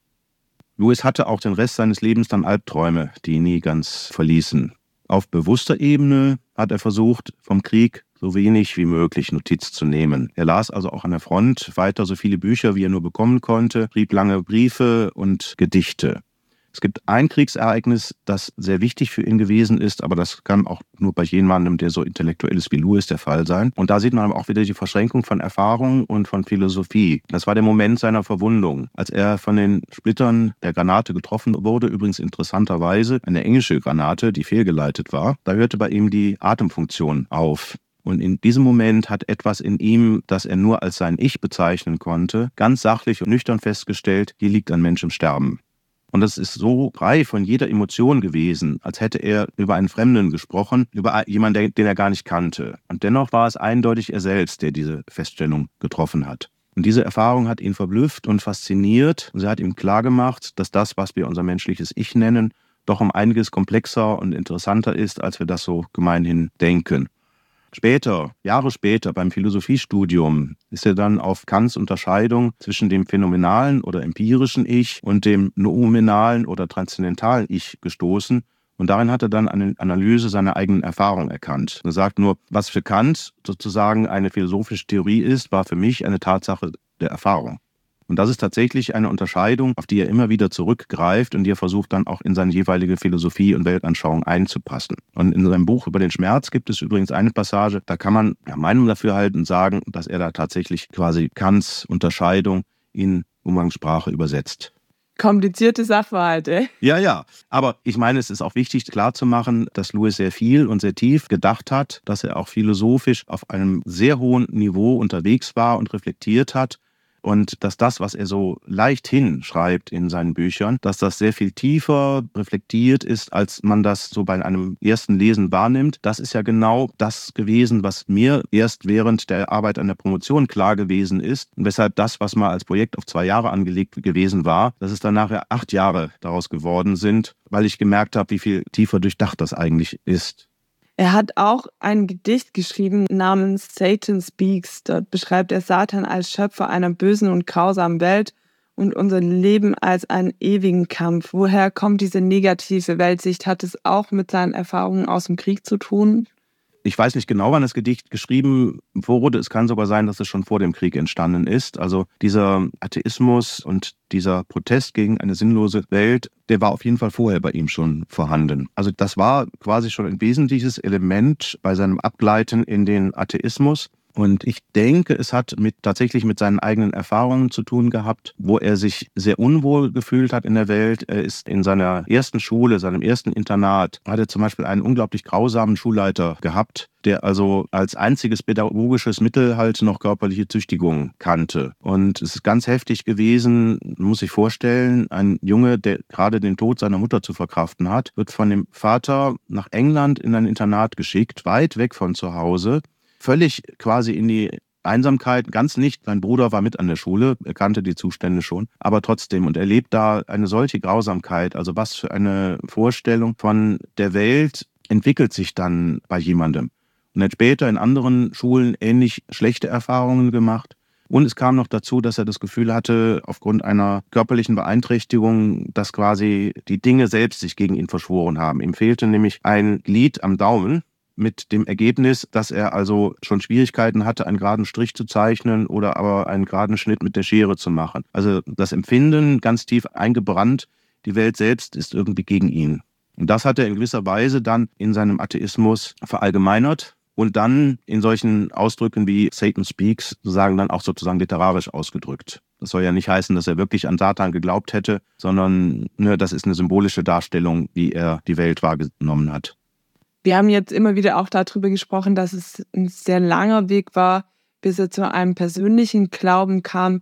Lewis hatte auch den Rest seines Lebens dann Albträume, die ihn nie ganz verließen. Auf bewusster Ebene hat er versucht, vom Krieg so wenig wie möglich Notiz zu nehmen. Er las also auch an der Front weiter so viele Bücher, wie er nur bekommen konnte, schrieb lange Briefe und Gedichte. Es gibt ein Kriegsereignis, das sehr wichtig für ihn gewesen ist, aber das kann auch nur bei jemandem, der so intellektuell ist wie Lewis, der Fall sein. Und da sieht man aber auch wieder die Verschränkung von Erfahrung und von Philosophie. Das war der Moment seiner Verwundung, als er von den Splittern der Granate getroffen wurde, übrigens interessanterweise eine englische Granate, die fehlgeleitet war. Da hörte bei ihm die Atemfunktion auf. Und in diesem Moment hat etwas in ihm, das er nur als sein Ich bezeichnen konnte, ganz sachlich und nüchtern festgestellt, hier liegt ein Mensch im Sterben. Und das ist so frei von jeder Emotion gewesen, als hätte er über einen Fremden gesprochen, über jemanden, den er gar nicht kannte. Und dennoch war es eindeutig er selbst, der diese Feststellung getroffen hat. Und diese Erfahrung hat ihn verblüfft und fasziniert. Und sie hat ihm klargemacht, dass das, was wir unser menschliches Ich nennen, doch um einiges komplexer und interessanter ist, als wir das so gemeinhin denken. Später, Jahre später, beim Philosophiestudium, ist er dann auf Kants Unterscheidung zwischen dem phänomenalen oder empirischen Ich und dem noumenalen oder transzendentalen Ich gestoßen. Und darin hat er dann eine Analyse seiner eigenen Erfahrung erkannt. Er sagt nur, was für Kant sozusagen eine philosophische Theorie ist, war für mich eine Tatsache der Erfahrung. Und das ist tatsächlich eine Unterscheidung, auf die er immer wieder zurückgreift und die er versucht dann auch in seine jeweilige Philosophie und Weltanschauung einzupassen. Und in seinem Buch über den Schmerz gibt es übrigens eine Passage, da kann man Meinung dafür halten und sagen, dass er da tatsächlich quasi Kants Unterscheidung in Umgangssprache übersetzt. Komplizierte Sachverhalte. Ja. Aber ich meine, es ist auch wichtig klarzumachen, dass Lewis sehr viel und sehr tief gedacht hat, dass er auch philosophisch auf einem sehr hohen Niveau unterwegs war und reflektiert hat. Und dass das, was er so leichthin schreibt in seinen Büchern, dass das sehr viel tiefer reflektiert ist, als man das so bei einem ersten Lesen wahrnimmt. Das ist ja genau das gewesen, was mir erst während der Arbeit an der Promotion klar gewesen ist. Und weshalb das, was mal als Projekt auf 2 Jahre angelegt gewesen war, dass es dann nachher 8 Jahre daraus geworden sind, weil ich gemerkt habe, wie viel tiefer durchdacht das eigentlich ist. Er hat auch ein Gedicht geschrieben namens Satan Speaks. Dort beschreibt er Satan als Schöpfer einer bösen und grausamen Welt und unser Leben als einen ewigen Kampf. Woher kommt diese negative Weltsicht? Hat es auch mit seinen Erfahrungen aus dem Krieg zu tun? Ich weiß nicht genau, wann das Gedicht geschrieben wurde. Es kann sogar sein, dass es schon vor dem Krieg entstanden ist. Also dieser Atheismus und dieser Protest gegen eine sinnlose Welt, der war auf jeden Fall vorher bei ihm schon vorhanden. Also das war quasi schon ein wesentliches Element bei seinem Abgleiten in den Atheismus. Und ich denke, es hat tatsächlich mit seinen eigenen Erfahrungen zu tun gehabt, wo er sich sehr unwohl gefühlt hat in der Welt. Er ist in seiner ersten Schule, seinem ersten Internat, hat er zum Beispiel einen unglaublich grausamen Schulleiter gehabt, der also als einziges pädagogisches Mittel halt noch körperliche Züchtigung kannte. Und es ist ganz heftig gewesen, man muss sich vorstellen, ein Junge, der gerade den Tod seiner Mutter zu verkraften hat, wird von dem Vater nach England in ein Internat geschickt, weit weg von zu Hause, völlig quasi in die Einsamkeit, ganz nicht. Sein Bruder war mit an der Schule, er kannte die Zustände schon, aber trotzdem. Und er lebt da eine solche Grausamkeit. Also was für eine Vorstellung von der Welt entwickelt sich dann bei jemandem. Und er hat später in anderen Schulen ähnlich schlechte Erfahrungen gemacht. Und es kam noch dazu, dass er das Gefühl hatte, aufgrund einer körperlichen Beeinträchtigung, dass quasi die Dinge selbst sich gegen ihn verschworen haben. Ihm fehlte nämlich ein Glied am Daumen, mit dem Ergebnis, dass er also schon Schwierigkeiten hatte, einen geraden Strich zu zeichnen oder aber einen geraden Schnitt mit der Schere zu machen. Also das Empfinden ganz tief eingebrannt, die Welt selbst ist irgendwie gegen ihn. Und das hat er in gewisser Weise dann in seinem Atheismus verallgemeinert und dann in solchen Ausdrücken wie Satan Speaks sozusagen dann auch sozusagen literarisch ausgedrückt. Das soll ja nicht heißen, dass er wirklich an Satan geglaubt hätte, sondern das ist eine symbolische Darstellung, wie er die Welt wahrgenommen hat. Wir haben jetzt immer wieder auch darüber gesprochen, dass es ein sehr langer Weg war, bis er zu einem persönlichen Glauben kam.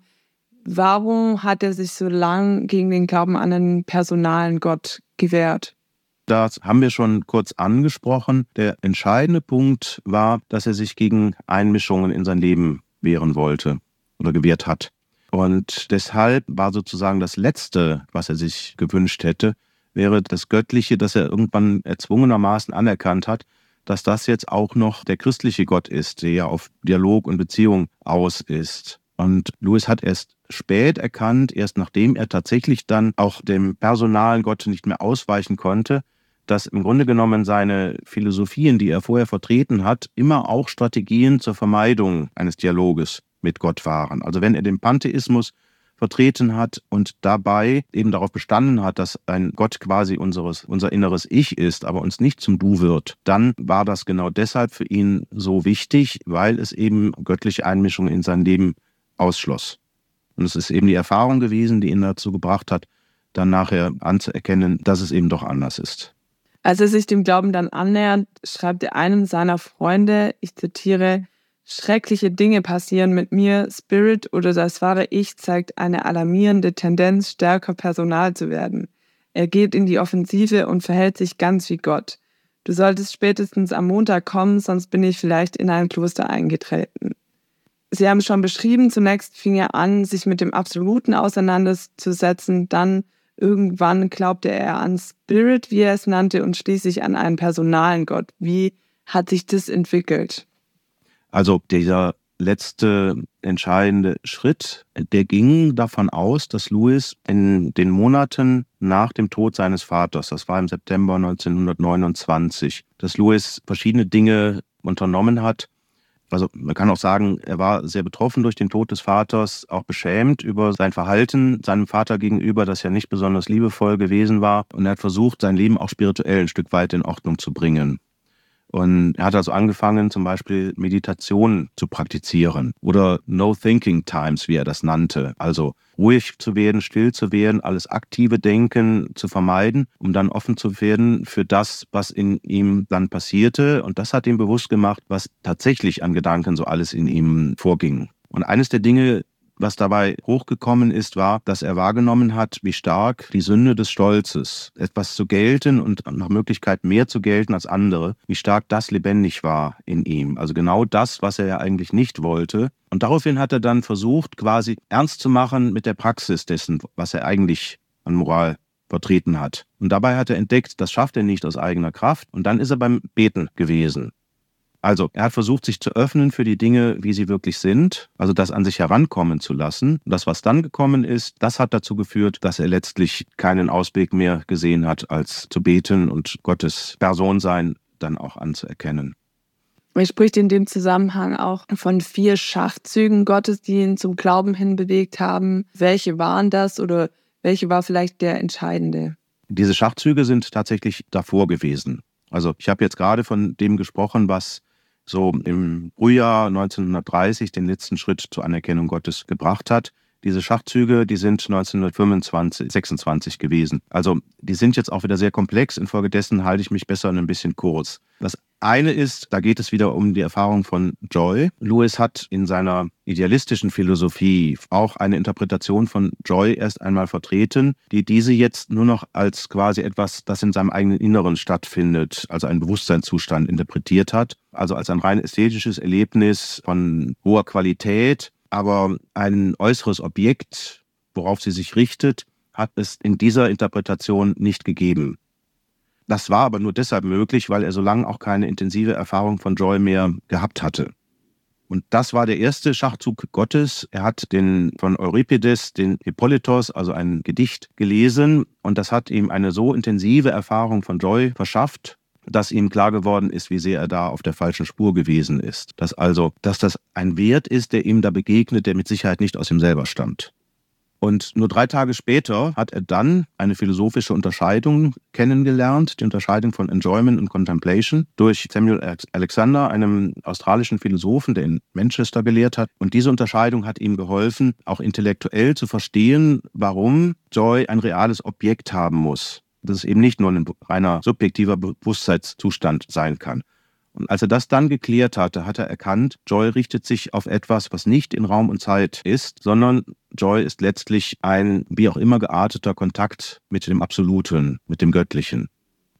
Warum hat er sich so lang gegen den Glauben an einen personalen Gott gewehrt? Das haben wir schon kurz angesprochen. Der entscheidende Punkt war, dass er sich gegen Einmischungen in sein Leben wehren wollte oder gewehrt hat. Und deshalb war sozusagen das Letzte, was er sich gewünscht hätte, wäre das Göttliche, das er irgendwann erzwungenermaßen anerkannt hat, dass das jetzt auch noch der christliche Gott ist, der ja auf Dialog und Beziehung aus ist. Und Lewis hat erst spät erkannt, erst nachdem er tatsächlich dann auch dem personalen Gott nicht mehr ausweichen konnte, dass im Grunde genommen seine Philosophien, die er vorher vertreten hat, immer auch Strategien zur Vermeidung eines Dialoges mit Gott waren. Also wenn er den Pantheismus vertreten hat und dabei eben darauf bestanden hat, dass ein Gott quasi unser inneres Ich ist, aber uns nicht zum Du wird, dann war das genau deshalb für ihn so wichtig, weil es eben göttliche Einmischung in sein Leben ausschloss. Und es ist eben die Erfahrung gewesen, die ihn dazu gebracht hat, dann nachher anzuerkennen, dass es eben doch anders ist. Als er sich dem Glauben dann annähert, schreibt er einem seiner Freunde, ich zitiere, schreckliche Dinge passieren mit mir, Spirit oder das wahre Ich zeigt eine alarmierende Tendenz, stärker Personal zu werden. Er geht in die Offensive und verhält sich ganz wie Gott. Du solltest spätestens am Montag kommen, sonst bin ich vielleicht in ein Kloster eingetreten. Sie haben schon beschrieben, zunächst fing er an, sich mit dem Absoluten auseinanderzusetzen, dann irgendwann glaubte er an Spirit, wie er es nannte, und schließlich an einen personalen Gott. Wie hat sich das entwickelt? Also dieser letzte entscheidende Schritt, der ging davon aus, dass Lewis in den Monaten nach dem Tod seines Vaters, das war im September 1929, dass Lewis verschiedene Dinge unternommen hat. Also man kann auch sagen, er war sehr betroffen durch den Tod des Vaters, auch beschämt über sein Verhalten seinem Vater gegenüber, das ja nicht besonders liebevoll gewesen war. Und er hat versucht, sein Leben auch spirituell ein Stück weit in Ordnung zu bringen. Und er hat also angefangen, zum Beispiel Meditation zu praktizieren oder No-Thinking-Times, wie er das nannte. Also ruhig zu werden, still zu werden, alles aktive Denken zu vermeiden, um dann offen zu werden für das, was in ihm dann passierte. Und das hat ihm bewusst gemacht, was tatsächlich an Gedanken so alles in ihm vorging. Und eines der Dinge, was dabei hochgekommen ist, war, dass er wahrgenommen hat, wie stark die Sünde des Stolzes, etwas zu gelten und nach Möglichkeit mehr zu gelten als andere, wie stark das lebendig war in ihm. Also genau das, was er ja eigentlich nicht wollte. Und daraufhin hat er dann versucht, quasi ernst zu machen mit der Praxis dessen, was er eigentlich an Moral vertreten hat. Und dabei hat er entdeckt, das schafft er nicht aus eigener Kraft. Und dann ist er beim Beten gewesen. Also, er hat versucht, sich zu öffnen für die Dinge, wie sie wirklich sind, also das an sich herankommen zu lassen. Und das, was dann gekommen ist, das hat dazu geführt, dass er letztlich keinen Ausweg mehr gesehen hat, als zu beten und Gottes Personsein dann auch anzuerkennen. Er spricht in dem Zusammenhang auch von 4 Schachzügen Gottes, die ihn zum Glauben hin bewegt haben. Welche waren das oder welche war vielleicht der entscheidende? Diese Schachzüge sind tatsächlich davor gewesen. Also ich habe jetzt gerade von dem gesprochen, was so im Frühjahr 1930 den letzten Schritt zur Anerkennung Gottes gebracht hat. Diese Schachzüge, die sind 1925, 26 gewesen. Also die sind jetzt auch wieder sehr komplex. Infolgedessen halte ich mich besser ein bisschen kurz. Das eine ist, da geht es wieder um die Erfahrung von Joy. Lewis hat in seiner idealistischen Philosophie auch eine Interpretation von Joy erst einmal vertreten, die diese jetzt nur noch als quasi etwas, das in seinem eigenen Inneren stattfindet, also einen Bewusstseinszustand interpretiert hat, also als ein rein ästhetisches Erlebnis von hoher Qualität, aber ein äußeres Objekt, worauf sie sich richtet, hat es in dieser Interpretation nicht gegeben. Das war aber nur deshalb möglich, weil er so lange auch keine intensive Erfahrung von Joy mehr gehabt hatte. Und das war der erste Schachzug Gottes. Er hat von Euripides, den Hippolytos, also ein Gedicht gelesen. Und das hat ihm eine so intensive Erfahrung von Joy verschafft, dass ihm klar geworden ist, wie sehr er da auf der falschen Spur gewesen ist. Dass das ein Wert ist, der ihm da begegnet, der mit Sicherheit nicht aus ihm selber stammt. Und nur 3 Tage später hat er dann eine philosophische Unterscheidung kennengelernt, die Unterscheidung von Enjoyment und Contemplation, durch Samuel Alexander, einem australischen Philosophen, der in Manchester gelehrt hat. Und diese Unterscheidung hat ihm geholfen, auch intellektuell zu verstehen, warum Joy ein reales Objekt haben muss. Dass es eben nicht nur ein reiner subjektiver Bewusstseinszustand sein kann. Und als er das dann geklärt hatte, hat er erkannt, Joy richtet sich auf etwas, was nicht in Raum und Zeit ist, sondern Joy ist letztlich ein wie auch immer gearteter Kontakt mit dem Absoluten, mit dem Göttlichen.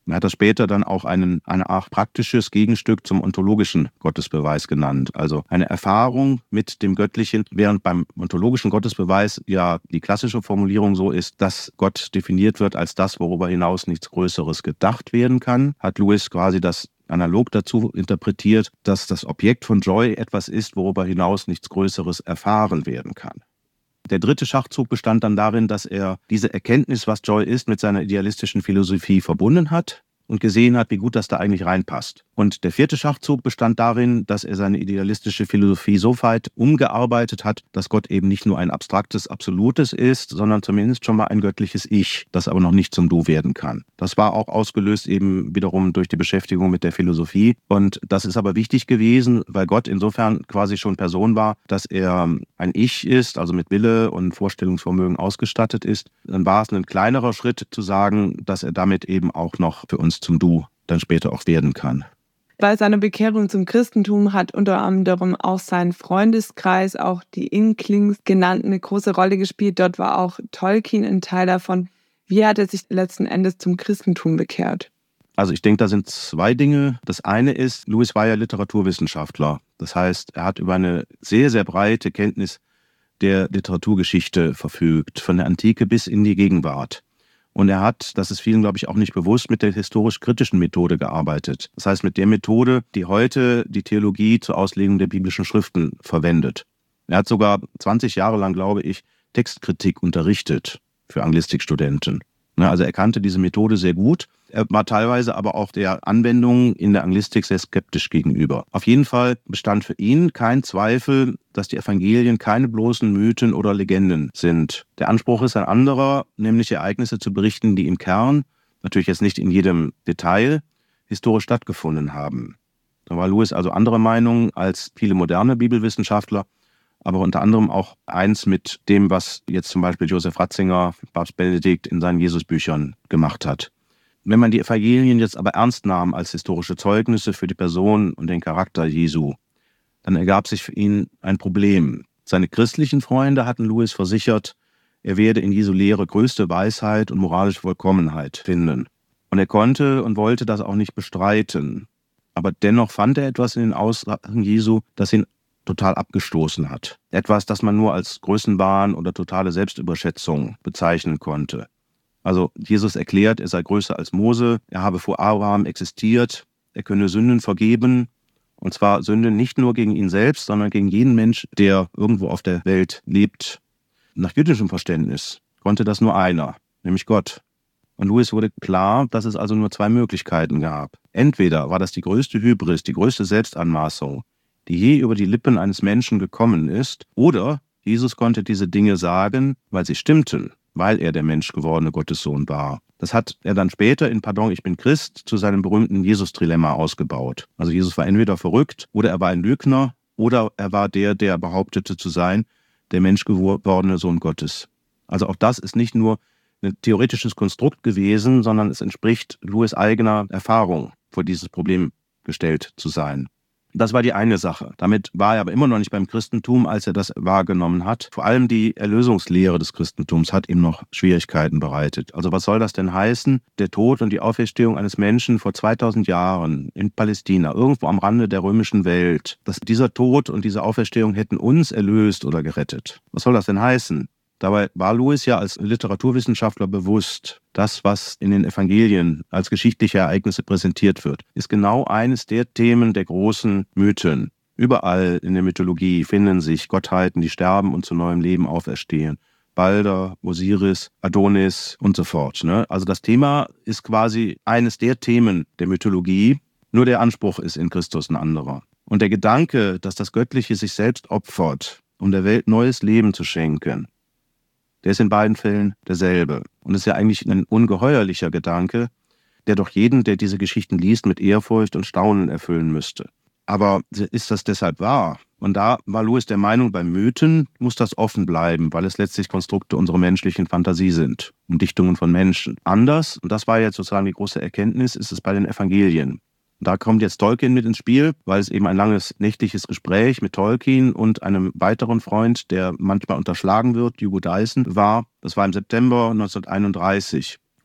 Er hat das später dann auch eine Art praktisches Gegenstück zum ontologischen Gottesbeweis genannt. Also eine Erfahrung mit dem Göttlichen, während beim ontologischen Gottesbeweis ja die klassische Formulierung so ist, dass Gott definiert wird als das, worüber hinaus nichts Größeres gedacht werden kann, hat Lewis quasi das analog dazu interpretiert, dass das Objekt von Joy etwas ist, worüber hinaus nichts Größeres erfahren werden kann. Der dritte Schachzug bestand dann darin, dass er diese Erkenntnis, was Joy ist, mit seiner idealistischen Philosophie verbunden hat und gesehen hat, wie gut das da eigentlich reinpasst. Und der vierte Schachzug bestand darin, dass er seine idealistische Philosophie so weit umgearbeitet hat, dass Gott eben nicht nur ein abstraktes Absolutes ist, sondern zumindest schon mal ein göttliches Ich, das aber noch nicht zum Du werden kann. Das war auch ausgelöst eben wiederum durch die Beschäftigung mit der Philosophie. Und das ist aber wichtig gewesen, weil Gott insofern quasi schon Person war, dass er ein Ich ist, also mit Wille und Vorstellungsvermögen ausgestattet ist. Dann war es ein kleinerer Schritt zu sagen, dass er damit eben auch noch für uns zum Du dann später auch werden kann. Bei seiner Bekehrung zum Christentum hat unter anderem auch sein Freundeskreis, auch die Inklings genannt, eine große Rolle gespielt. Dort war auch Tolkien ein Teil davon. Wie hat er sich letzten Endes zum Christentum bekehrt? Also ich denke, da sind zwei Dinge. Das eine ist, Lewis war ja Literaturwissenschaftler. Das heißt, er hat über eine sehr, sehr breite Kenntnis der Literaturgeschichte verfügt, von der Antike bis in die Gegenwart. Und er hat, das ist vielen, glaube ich, auch nicht bewusst, mit der historisch-kritischen Methode gearbeitet. Das heißt, mit der Methode, die heute die Theologie zur Auslegung der biblischen Schriften verwendet. Er hat sogar 20 Jahre lang, glaube ich, Textkritik unterrichtet für Anglistikstudenten. Also er kannte diese Methode sehr gut. Er war teilweise aber auch der Anwendung in der Anglistik sehr skeptisch gegenüber. Auf jeden Fall bestand für ihn kein Zweifel, dass die Evangelien keine bloßen Mythen oder Legenden sind. Der Anspruch ist ein anderer, nämlich Ereignisse zu berichten, die im Kern, natürlich jetzt nicht in jedem Detail, historisch stattgefunden haben. Da war Lewis also anderer Meinung als viele moderne Bibelwissenschaftler, aber unter anderem auch eins mit dem, was jetzt zum Beispiel Josef Ratzinger, Papst Benedikt in seinen Jesusbüchern gemacht hat. Wenn man die Evangelien jetzt aber ernst nahm als historische Zeugnisse für die Person und den Charakter Jesu, dann ergab sich für ihn ein Problem. Seine christlichen Freunde hatten Lewis versichert, er werde in Jesu Lehre größte Weisheit und moralische Vollkommenheit finden. Und er konnte und wollte das auch nicht bestreiten. Aber dennoch fand er etwas in den Aussagen Jesu, das ihn total abgestoßen hat. Etwas, das man nur als Größenwahn oder totale Selbstüberschätzung bezeichnen konnte. Also Jesus erklärt, er sei größer als Mose, er habe vor Abraham existiert, er könne Sünden vergeben, und zwar Sünden nicht nur gegen ihn selbst, sondern gegen jeden Mensch, der irgendwo auf der Welt lebt. Nach jüdischem Verständnis konnte das nur einer, nämlich Gott. Und Lewis wurde klar, dass es also nur zwei Möglichkeiten gab. Entweder war das die größte Hybris, die größte Selbstanmaßung, die je über die Lippen eines Menschen gekommen ist, oder Jesus konnte diese Dinge sagen, weil sie stimmten, weil er der menschgewordene Gottessohn war. Das hat er dann später in Pardon, ich bin Christ zu seinem berühmten Jesus-Trilemma ausgebaut. Also Jesus war entweder verrückt oder er war ein Lügner oder er war der behauptete zu sein, der menschgewordene Sohn Gottes. Also auch das ist nicht nur ein theoretisches Konstrukt gewesen, sondern es entspricht Lewis' eigener Erfahrung, vor dieses Problem gestellt zu sein. Das war die eine Sache. Damit war er aber immer noch nicht beim Christentum, als er das wahrgenommen hat. Vor allem die Erlösungslehre des Christentums hat ihm noch Schwierigkeiten bereitet. Also was soll das denn heißen? Der Tod und die Auferstehung eines Menschen vor 2000 Jahren in Palästina, irgendwo am Rande der römischen Welt, dass dieser Tod und diese Auferstehung hätten uns erlöst oder gerettet. Was soll das denn heißen? Dabei war Lewis ja als Literaturwissenschaftler bewusst, das, was in den Evangelien als geschichtliche Ereignisse präsentiert wird, ist genau eines der Themen der großen Mythen. Überall in der Mythologie finden sich Gottheiten, die sterben und zu neuem Leben auferstehen. Balder, Osiris, Adonis und so fort. Also das Thema ist quasi eines der Themen der Mythologie, nur der Anspruch ist in Christus ein anderer. Und der Gedanke, dass das Göttliche sich selbst opfert, um der Welt neues Leben zu schenken, der ist in beiden Fällen derselbe. Und es ist ja eigentlich ein ungeheuerlicher Gedanke, der doch jeden, der diese Geschichten liest, mit Ehrfurcht und Staunen erfüllen müsste. Aber ist das deshalb wahr? Und da war Lewis der Meinung, bei Mythen muss das offen bleiben, weil es letztlich Konstrukte unserer menschlichen Fantasie sind, Dichtungen von Menschen. Anders, und das war jetzt sozusagen die große Erkenntnis, ist es bei den Evangelien. Da kommt jetzt Tolkien mit ins Spiel, weil es eben ein langes nächtliches Gespräch mit Tolkien und einem weiteren Freund, der manchmal unterschlagen wird, Hugo Dyson, war. Das war im September 1931.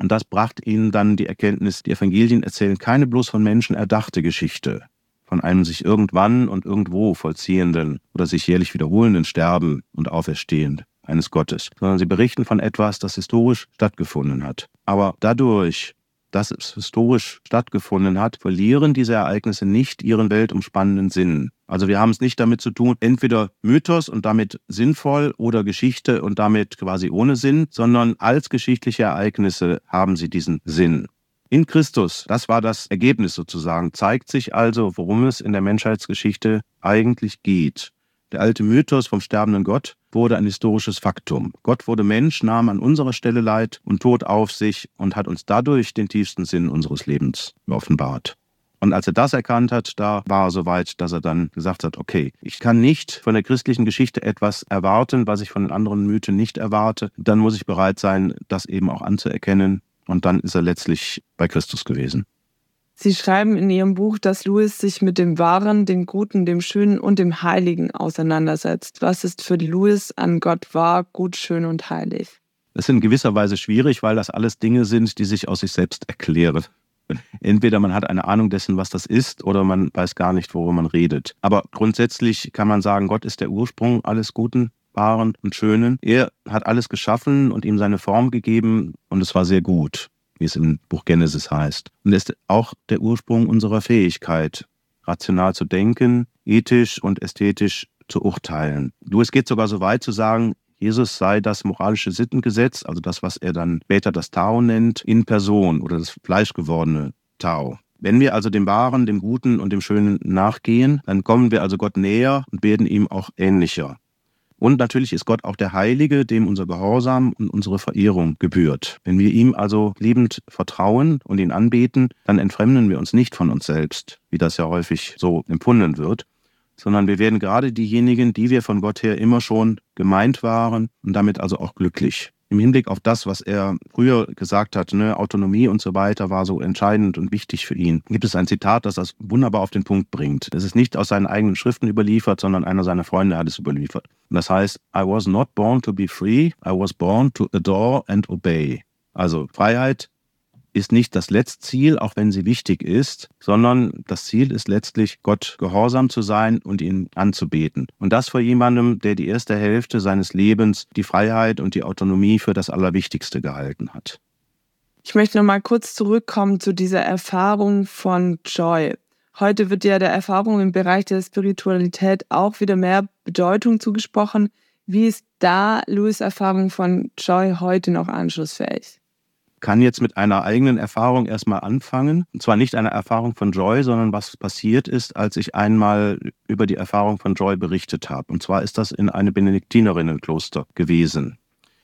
Und das brachte ihnen dann die Erkenntnis, die Evangelien erzählen keine bloß von Menschen erdachte Geschichte, von einem sich irgendwann und irgendwo vollziehenden oder sich jährlich wiederholenden Sterben und Auferstehen eines Gottes, sondern sie berichten von etwas, das historisch stattgefunden hat. Aber dadurch, dass es historisch stattgefunden hat, verlieren diese Ereignisse nicht ihren weltumspannenden Sinn. Also wir haben es nicht damit zu tun, entweder Mythos und damit sinnvoll oder Geschichte und damit quasi ohne Sinn, sondern als geschichtliche Ereignisse haben sie diesen Sinn. In Christus, das war das Ergebnis sozusagen, zeigt sich also, worum es in der Menschheitsgeschichte eigentlich geht. Der alte Mythos vom sterbenden Gott wurde ein historisches Faktum. Gott wurde Mensch, nahm an unserer Stelle Leid und Tod auf sich und hat uns dadurch den tiefsten Sinn unseres Lebens offenbart. Und als er das erkannt hat, da war er so weit, dass er dann gesagt hat, okay, ich kann nicht von der christlichen Geschichte etwas erwarten, was ich von den anderen Mythen nicht erwarte. Dann muss ich bereit sein, das eben auch anzuerkennen. Und dann ist er letztlich bei Christus gewesen. Sie schreiben in Ihrem Buch, dass Lewis sich mit dem Wahren, dem Guten, dem Schönen und dem Heiligen auseinandersetzt. Was ist für Lewis an Gott wahr, gut, schön und heilig? Das ist in gewisser Weise schwierig, weil das alles Dinge sind, die sich aus sich selbst erklären. Entweder man hat eine Ahnung dessen, was das ist, oder man weiß gar nicht, worüber man redet. Aber grundsätzlich kann man sagen, Gott ist der Ursprung alles Guten, Wahren und Schönen. Er hat alles geschaffen und ihm seine Form gegeben und es war sehr gut, wie es im Buch Genesis heißt. Und er ist auch der Ursprung unserer Fähigkeit, rational zu denken, ethisch und ästhetisch zu urteilen. Es geht sogar so weit zu sagen, Jesus sei das moralische Sittengesetz, also das, was er dann später das Tao nennt, in Person oder das fleischgewordene Tao. Wenn wir also dem Wahren, dem Guten und dem Schönen nachgehen, dann kommen wir also Gott näher und werden ihm auch ähnlicher. Und natürlich ist Gott auch der Heilige, dem unser Gehorsam und unsere Verehrung gebührt. Wenn wir ihm also liebend vertrauen und ihn anbeten, dann entfremden wir uns nicht von uns selbst, wie das ja häufig so empfunden wird, sondern wir werden gerade diejenigen, die wir von Gott her immer schon gemeint waren und damit also auch glücklich. Im Hinblick auf das, was er früher gesagt hat, Autonomie und so weiter, war so entscheidend und wichtig für ihn. Gibt es ein Zitat, das das wunderbar auf den Punkt bringt. Es ist nicht aus seinen eigenen Schriften überliefert, sondern einer seiner Freunde hat es überliefert. Und das heißt, I was not born to be free, I was born to adore and obey. Also Freiheit ist nicht das Letztziel, auch wenn sie wichtig ist, sondern das Ziel ist letztlich, Gott gehorsam zu sein und ihn anzubeten. Und das vor jemandem, der die erste Hälfte seines Lebens die Freiheit und die Autonomie für das Allerwichtigste gehalten hat. Ich möchte noch mal kurz zurückkommen zu dieser Erfahrung von Joy. Heute wird ja der Erfahrung im Bereich der Spiritualität auch wieder mehr Bedeutung zugesprochen. Wie ist da Lewis' Erfahrung von Joy heute noch anschlussfähig? Kann jetzt mit einer eigenen Erfahrung erstmal anfangen. Und zwar nicht einer Erfahrung von Joy, sondern was passiert ist, als ich einmal über die Erfahrung von Joy berichtet habe. Und zwar ist das in einem Benediktinerinnenkloster gewesen.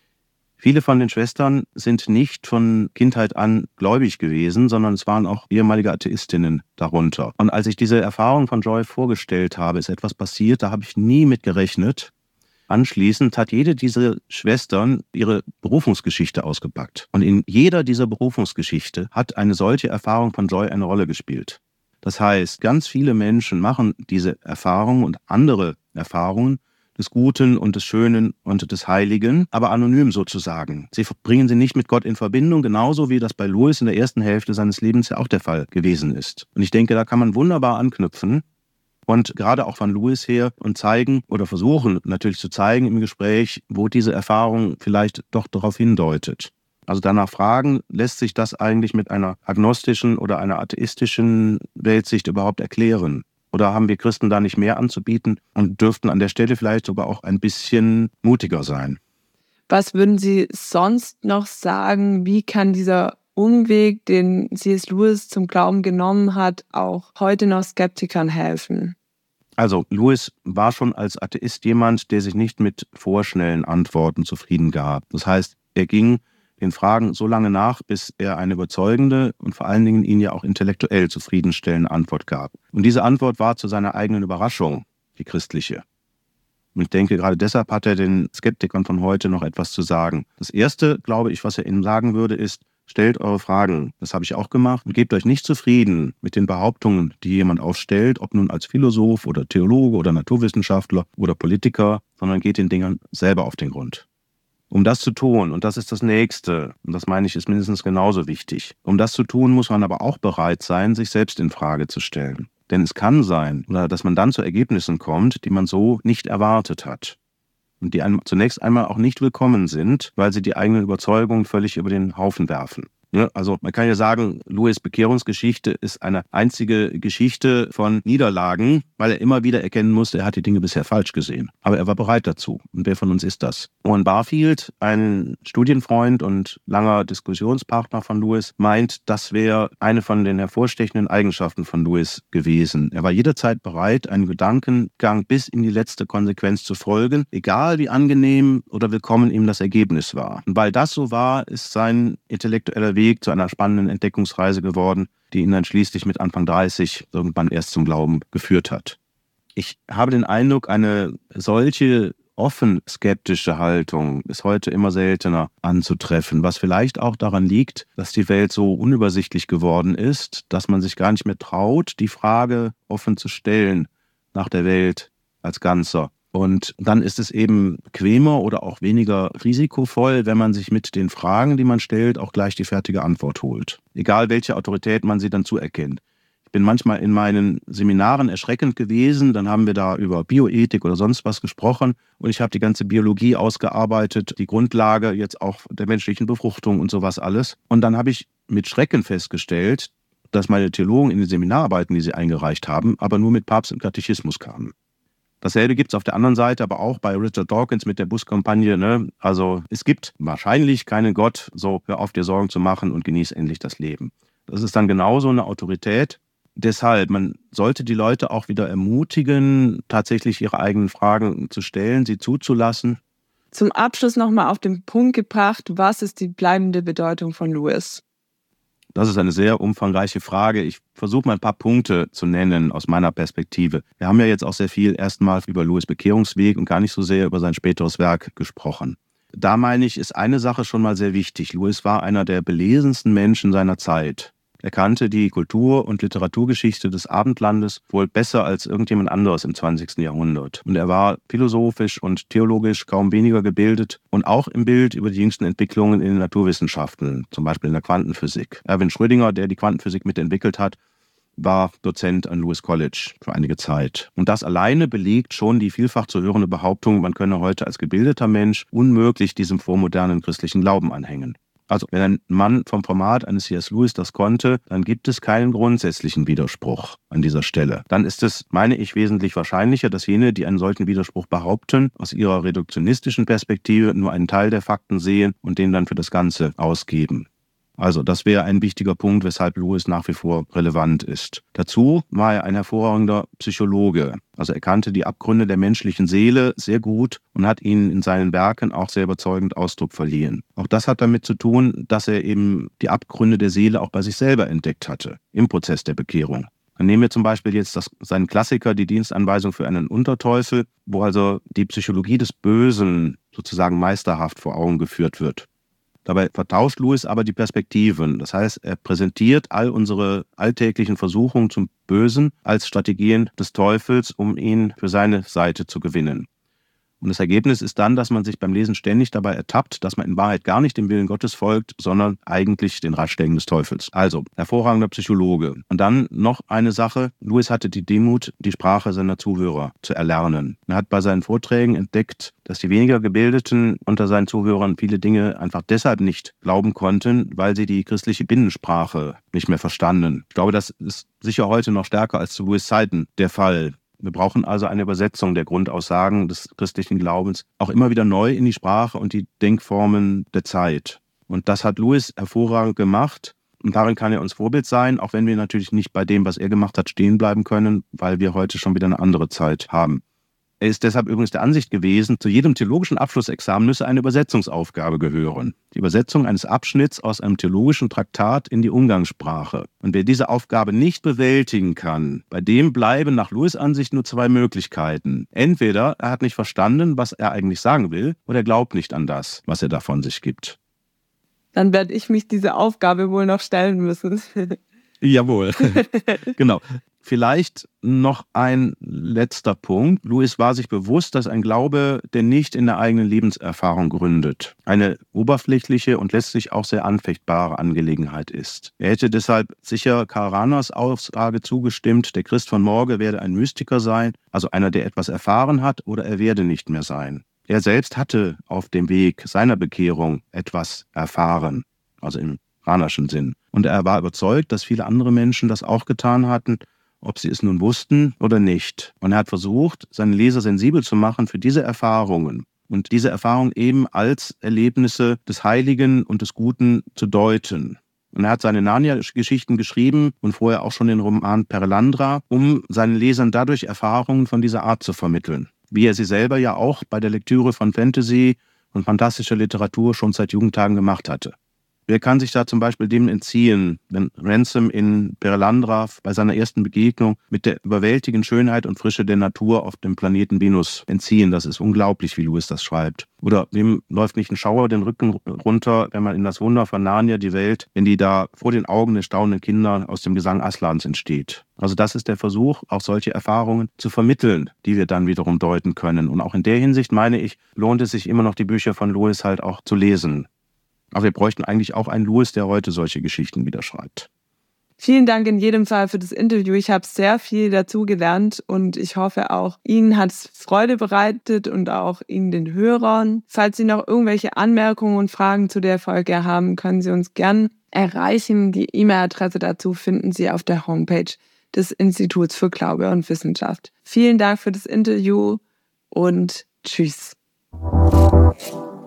Viele von den Schwestern sind nicht von Kindheit an gläubig gewesen, sondern es waren auch ehemalige Atheistinnen darunter. Und als ich diese Erfahrung von Joy vorgestellt habe, ist etwas passiert, da habe ich nie mit gerechnet. Anschließend hat jede dieser Schwestern ihre Berufungsgeschichte ausgepackt. Und in jeder dieser Berufungsgeschichte hat eine solche Erfahrung von Joy eine Rolle gespielt. Das heißt, ganz viele Menschen machen diese Erfahrung und andere Erfahrungen des Guten und des Schönen und des Heiligen, aber anonym sozusagen. Sie bringen sie nicht mit Gott in Verbindung, genauso wie das bei Lewis in der ersten Hälfte seines Lebens ja auch der Fall gewesen ist. Und ich denke, da kann man wunderbar anknüpfen. Und gerade auch von Lewis her und zeigen oder versuchen natürlich zu zeigen im Gespräch, wo diese Erfahrung vielleicht doch darauf hindeutet. Also danach fragen, lässt sich das eigentlich mit einer agnostischen oder einer atheistischen Weltsicht überhaupt erklären? Oder haben wir Christen da nicht mehr anzubieten und dürften an der Stelle vielleicht sogar auch ein bisschen mutiger sein? Was würden Sie sonst noch sagen? Wie kann dieser Umweg, den C.S. Lewis zum Glauben genommen hat, auch heute noch Skeptikern helfen? Also Lewis war schon als Atheist jemand, der sich nicht mit vorschnellen Antworten zufrieden gab. Das heißt, er ging den Fragen so lange nach, bis er eine überzeugende und vor allen Dingen ihn ja auch intellektuell zufriedenstellende Antwort gab. Und diese Antwort war zu seiner eigenen Überraschung die christliche. Und ich denke, gerade deshalb hat er den Skeptikern von heute noch etwas zu sagen. Das Erste, glaube ich, was er ihnen sagen würde, ist, stellt eure Fragen. Das habe ich auch gemacht. Und gebt euch nicht zufrieden mit den Behauptungen, die jemand aufstellt, ob nun als Philosoph oder Theologe oder Naturwissenschaftler oder Politiker, sondern geht den Dingern selber auf den Grund. Um das zu tun, und das ist das Nächste, und das meine ich, ist mindestens genauso wichtig, um das zu tun, muss man aber auch bereit sein, sich selbst in Frage zu stellen. Denn es kann sein, dass man dann zu Ergebnissen kommt, die man so nicht erwartet hat. Und die einem zunächst einmal auch nicht willkommen sind, weil sie die eigenen Überzeugungen völlig über den Haufen werfen. Ja, also man kann ja sagen, Louis' Bekehrungsgeschichte ist eine einzige Geschichte von Niederlagen, weil er immer wieder erkennen musste, er hat die Dinge bisher falsch gesehen. Aber er war bereit dazu. Und wer von uns ist das? Owen Barfield, ein Studienfreund und langer Diskussionspartner von Louis, meint, das wäre eine von den hervorstechenden Eigenschaften von Louis gewesen. Er war jederzeit bereit, einen Gedankengang bis in die letzte Konsequenz zu folgen, egal wie angenehm oder willkommen ihm das Ergebnis war. Und weil das so war, ist sein intellektueller Weg zu einer spannenden Entdeckungsreise geworden, die ihn dann schließlich mit Anfang 30 irgendwann erst zum Glauben geführt hat. Ich habe den Eindruck, eine solche offen skeptische Haltung ist heute immer seltener anzutreffen, was vielleicht auch daran liegt, dass die Welt so unübersichtlich geworden ist, dass man sich gar nicht mehr traut, die Frage offen zu stellen nach der Welt als Ganzer. Und dann ist es eben bequemer oder auch weniger risikovoll, wenn man sich mit den Fragen, die man stellt, auch gleich die fertige Antwort holt. Egal, welche Autorität man sie dann zuerkennt. Ich bin manchmal in meinen Seminaren erschreckend gewesen, dann haben wir da über Bioethik oder sonst was gesprochen und ich habe die ganze Biologie ausgearbeitet, die Grundlage jetzt auch der menschlichen Befruchtung und sowas alles. Und dann habe ich mit Schrecken festgestellt, dass meine Theologen in den Seminararbeiten, die sie eingereicht haben, aber nur mit Papst und Katechismus kamen. Dasselbe gibt es auf der anderen Seite aber auch bei Richard Dawkins mit der Buskampagne. Ne? Also es gibt wahrscheinlich keinen Gott, so hör auf dir Sorgen zu machen und genieß endlich das Leben. Das ist dann genauso eine Autorität. Deshalb, man sollte die Leute auch wieder ermutigen, tatsächlich ihre eigenen Fragen zu stellen, sie zuzulassen. Zum Abschluss nochmal auf den Punkt gebracht, was ist die bleibende Bedeutung von Louis? Das ist eine sehr umfangreiche Frage. Ich versuche mal ein paar Punkte zu nennen aus meiner Perspektive. Wir haben ja jetzt auch sehr viel erstmal über Louis' Bekehrungsweg und gar nicht so sehr über sein späteres Werk gesprochen. Da meine ich, ist eine Sache schon mal sehr wichtig. Louis war einer der belesensten Menschen seiner Zeit. Er kannte die Kultur- und Literaturgeschichte des Abendlandes wohl besser als irgendjemand anderes im 20. Jahrhundert. Und er war philosophisch und theologisch kaum weniger gebildet und auch im Bild über die jüngsten Entwicklungen in den Naturwissenschaften, zum Beispiel in der Quantenphysik. Erwin Schrödinger, der die Quantenphysik mitentwickelt hat, war Dozent an Lewis College für einige Zeit. Und das alleine belegt schon die vielfach zu hörende Behauptung, man könne heute als gebildeter Mensch unmöglich diesem vormodernen christlichen Glauben anhängen. Also wenn ein Mann vom Format eines C.S. Lewis das konnte, dann gibt es keinen grundsätzlichen Widerspruch an dieser Stelle. Dann ist es, meine ich, wesentlich wahrscheinlicher, dass jene, die einen solchen Widerspruch behaupten, aus ihrer reduktionistischen Perspektive nur einen Teil der Fakten sehen und den dann für das Ganze ausgeben. Also das wäre ein wichtiger Punkt, weshalb Louis nach wie vor relevant ist. Dazu war er ein hervorragender Psychologe. Also er kannte die Abgründe der menschlichen Seele sehr gut und hat ihnen in seinen Werken auch sehr überzeugend Ausdruck verliehen. Auch das hat damit zu tun, dass er eben die Abgründe der Seele auch bei sich selber entdeckt hatte, im Prozess der Bekehrung. Dann nehmen wir zum Beispiel jetzt seinen Klassiker, die Dienstanweisung für einen Unterteufel, wo also die Psychologie des Bösen sozusagen meisterhaft vor Augen geführt wird. Dabei vertauscht Louis aber die Perspektiven. Das heißt, er präsentiert all unsere alltäglichen Versuchungen zum Bösen als Strategien des Teufels, um ihn für seine Seite zu gewinnen. Und das Ergebnis ist dann, dass man sich beim Lesen ständig dabei ertappt, dass man in Wahrheit gar nicht dem Willen Gottes folgt, sondern eigentlich den Ratschlägen des Teufels. Also, hervorragender Psychologe. Und dann noch eine Sache. Louis hatte die Demut, die Sprache seiner Zuhörer zu erlernen. Er hat bei seinen Vorträgen entdeckt, dass die weniger Gebildeten unter seinen Zuhörern viele Dinge einfach deshalb nicht glauben konnten, weil sie die christliche Binnensprache nicht mehr verstanden. Ich glaube, das ist sicher heute noch stärker als zu Louis' Zeiten der Fall. Wir brauchen also eine Übersetzung der Grundaussagen des christlichen Glaubens auch immer wieder neu in die Sprache und die Denkformen der Zeit. Und das hat Louis hervorragend gemacht. Und darin kann er uns Vorbild sein, auch wenn wir natürlich nicht bei dem, was er gemacht hat, stehen bleiben können, weil wir heute schon wieder eine andere Zeit haben. Er ist deshalb übrigens der Ansicht gewesen, zu jedem theologischen Abschlussexamen müsse eine Übersetzungsaufgabe gehören. Die Übersetzung eines Abschnitts aus einem theologischen Traktat in die Umgangssprache. Und wer diese Aufgabe nicht bewältigen kann, bei dem bleiben nach Louis' Ansicht nur zwei Möglichkeiten. Entweder er hat nicht verstanden, was er eigentlich sagen will, oder er glaubt nicht an das, was er da von sich gibt. Dann werde ich mich diese Aufgabe wohl noch stellen müssen. Jawohl, genau. Vielleicht noch ein letzter Punkt. Lewis war sich bewusst, dass ein Glaube, der nicht in der eigenen Lebenserfahrung gründet, eine oberflächliche und letztlich auch sehr anfechtbare Angelegenheit ist. Er hätte deshalb sicher Karl Rahners Aussage zugestimmt, der Christ von morgen werde ein Mystiker sein, also einer, der etwas erfahren hat, oder er werde nicht mehr sein. Er selbst hatte auf dem Weg seiner Bekehrung etwas erfahren, also im Rahnerschen Sinn. Und er war überzeugt, dass viele andere Menschen das auch getan hatten, ob sie es nun wussten oder nicht. Und er hat versucht, seine Leser sensibel zu machen für diese Erfahrungen und diese Erfahrungen eben als Erlebnisse des Heiligen und des Guten zu deuten. Und er hat seine Narnia-Geschichten geschrieben und vorher auch schon den Roman Perelandra, um seinen Lesern dadurch Erfahrungen von dieser Art zu vermitteln. Wie er sie selber ja auch bei der Lektüre von Fantasy und fantastischer Literatur schon seit Jugendtagen gemacht hatte. Wer kann sich da zum Beispiel dem entziehen, wenn Ransom in Perelandra bei seiner ersten Begegnung mit der überwältigenden Schönheit und Frische der Natur auf dem Planeten Venus entziehen? Das ist unglaublich, wie Lewis das schreibt. Oder wem läuft nicht ein Schauer den Rücken runter, wenn man in das Wunder von Narnia, die Welt, wenn die da vor den Augen der staunenden Kinder aus dem Gesang Aslans entsteht. Also das ist der Versuch, auch solche Erfahrungen zu vermitteln, die wir dann wiederum deuten können. Und auch in der Hinsicht, meine ich, lohnt es sich immer noch, die Bücher von Lewis halt auch zu lesen. Aber wir bräuchten eigentlich auch einen Lewis, der heute solche Geschichten wieder schreibt. Vielen Dank in jedem Fall für das Interview. Ich habe sehr viel dazu gelernt und ich hoffe auch, Ihnen hat es Freude bereitet und auch Ihnen, den Hörern. Falls Sie noch irgendwelche Anmerkungen und Fragen zu der Folge haben, können Sie uns gern erreichen. Die E-Mail-Adresse dazu finden Sie auf der Homepage des Instituts für Glaube und Wissenschaft. Vielen Dank für das Interview und tschüss.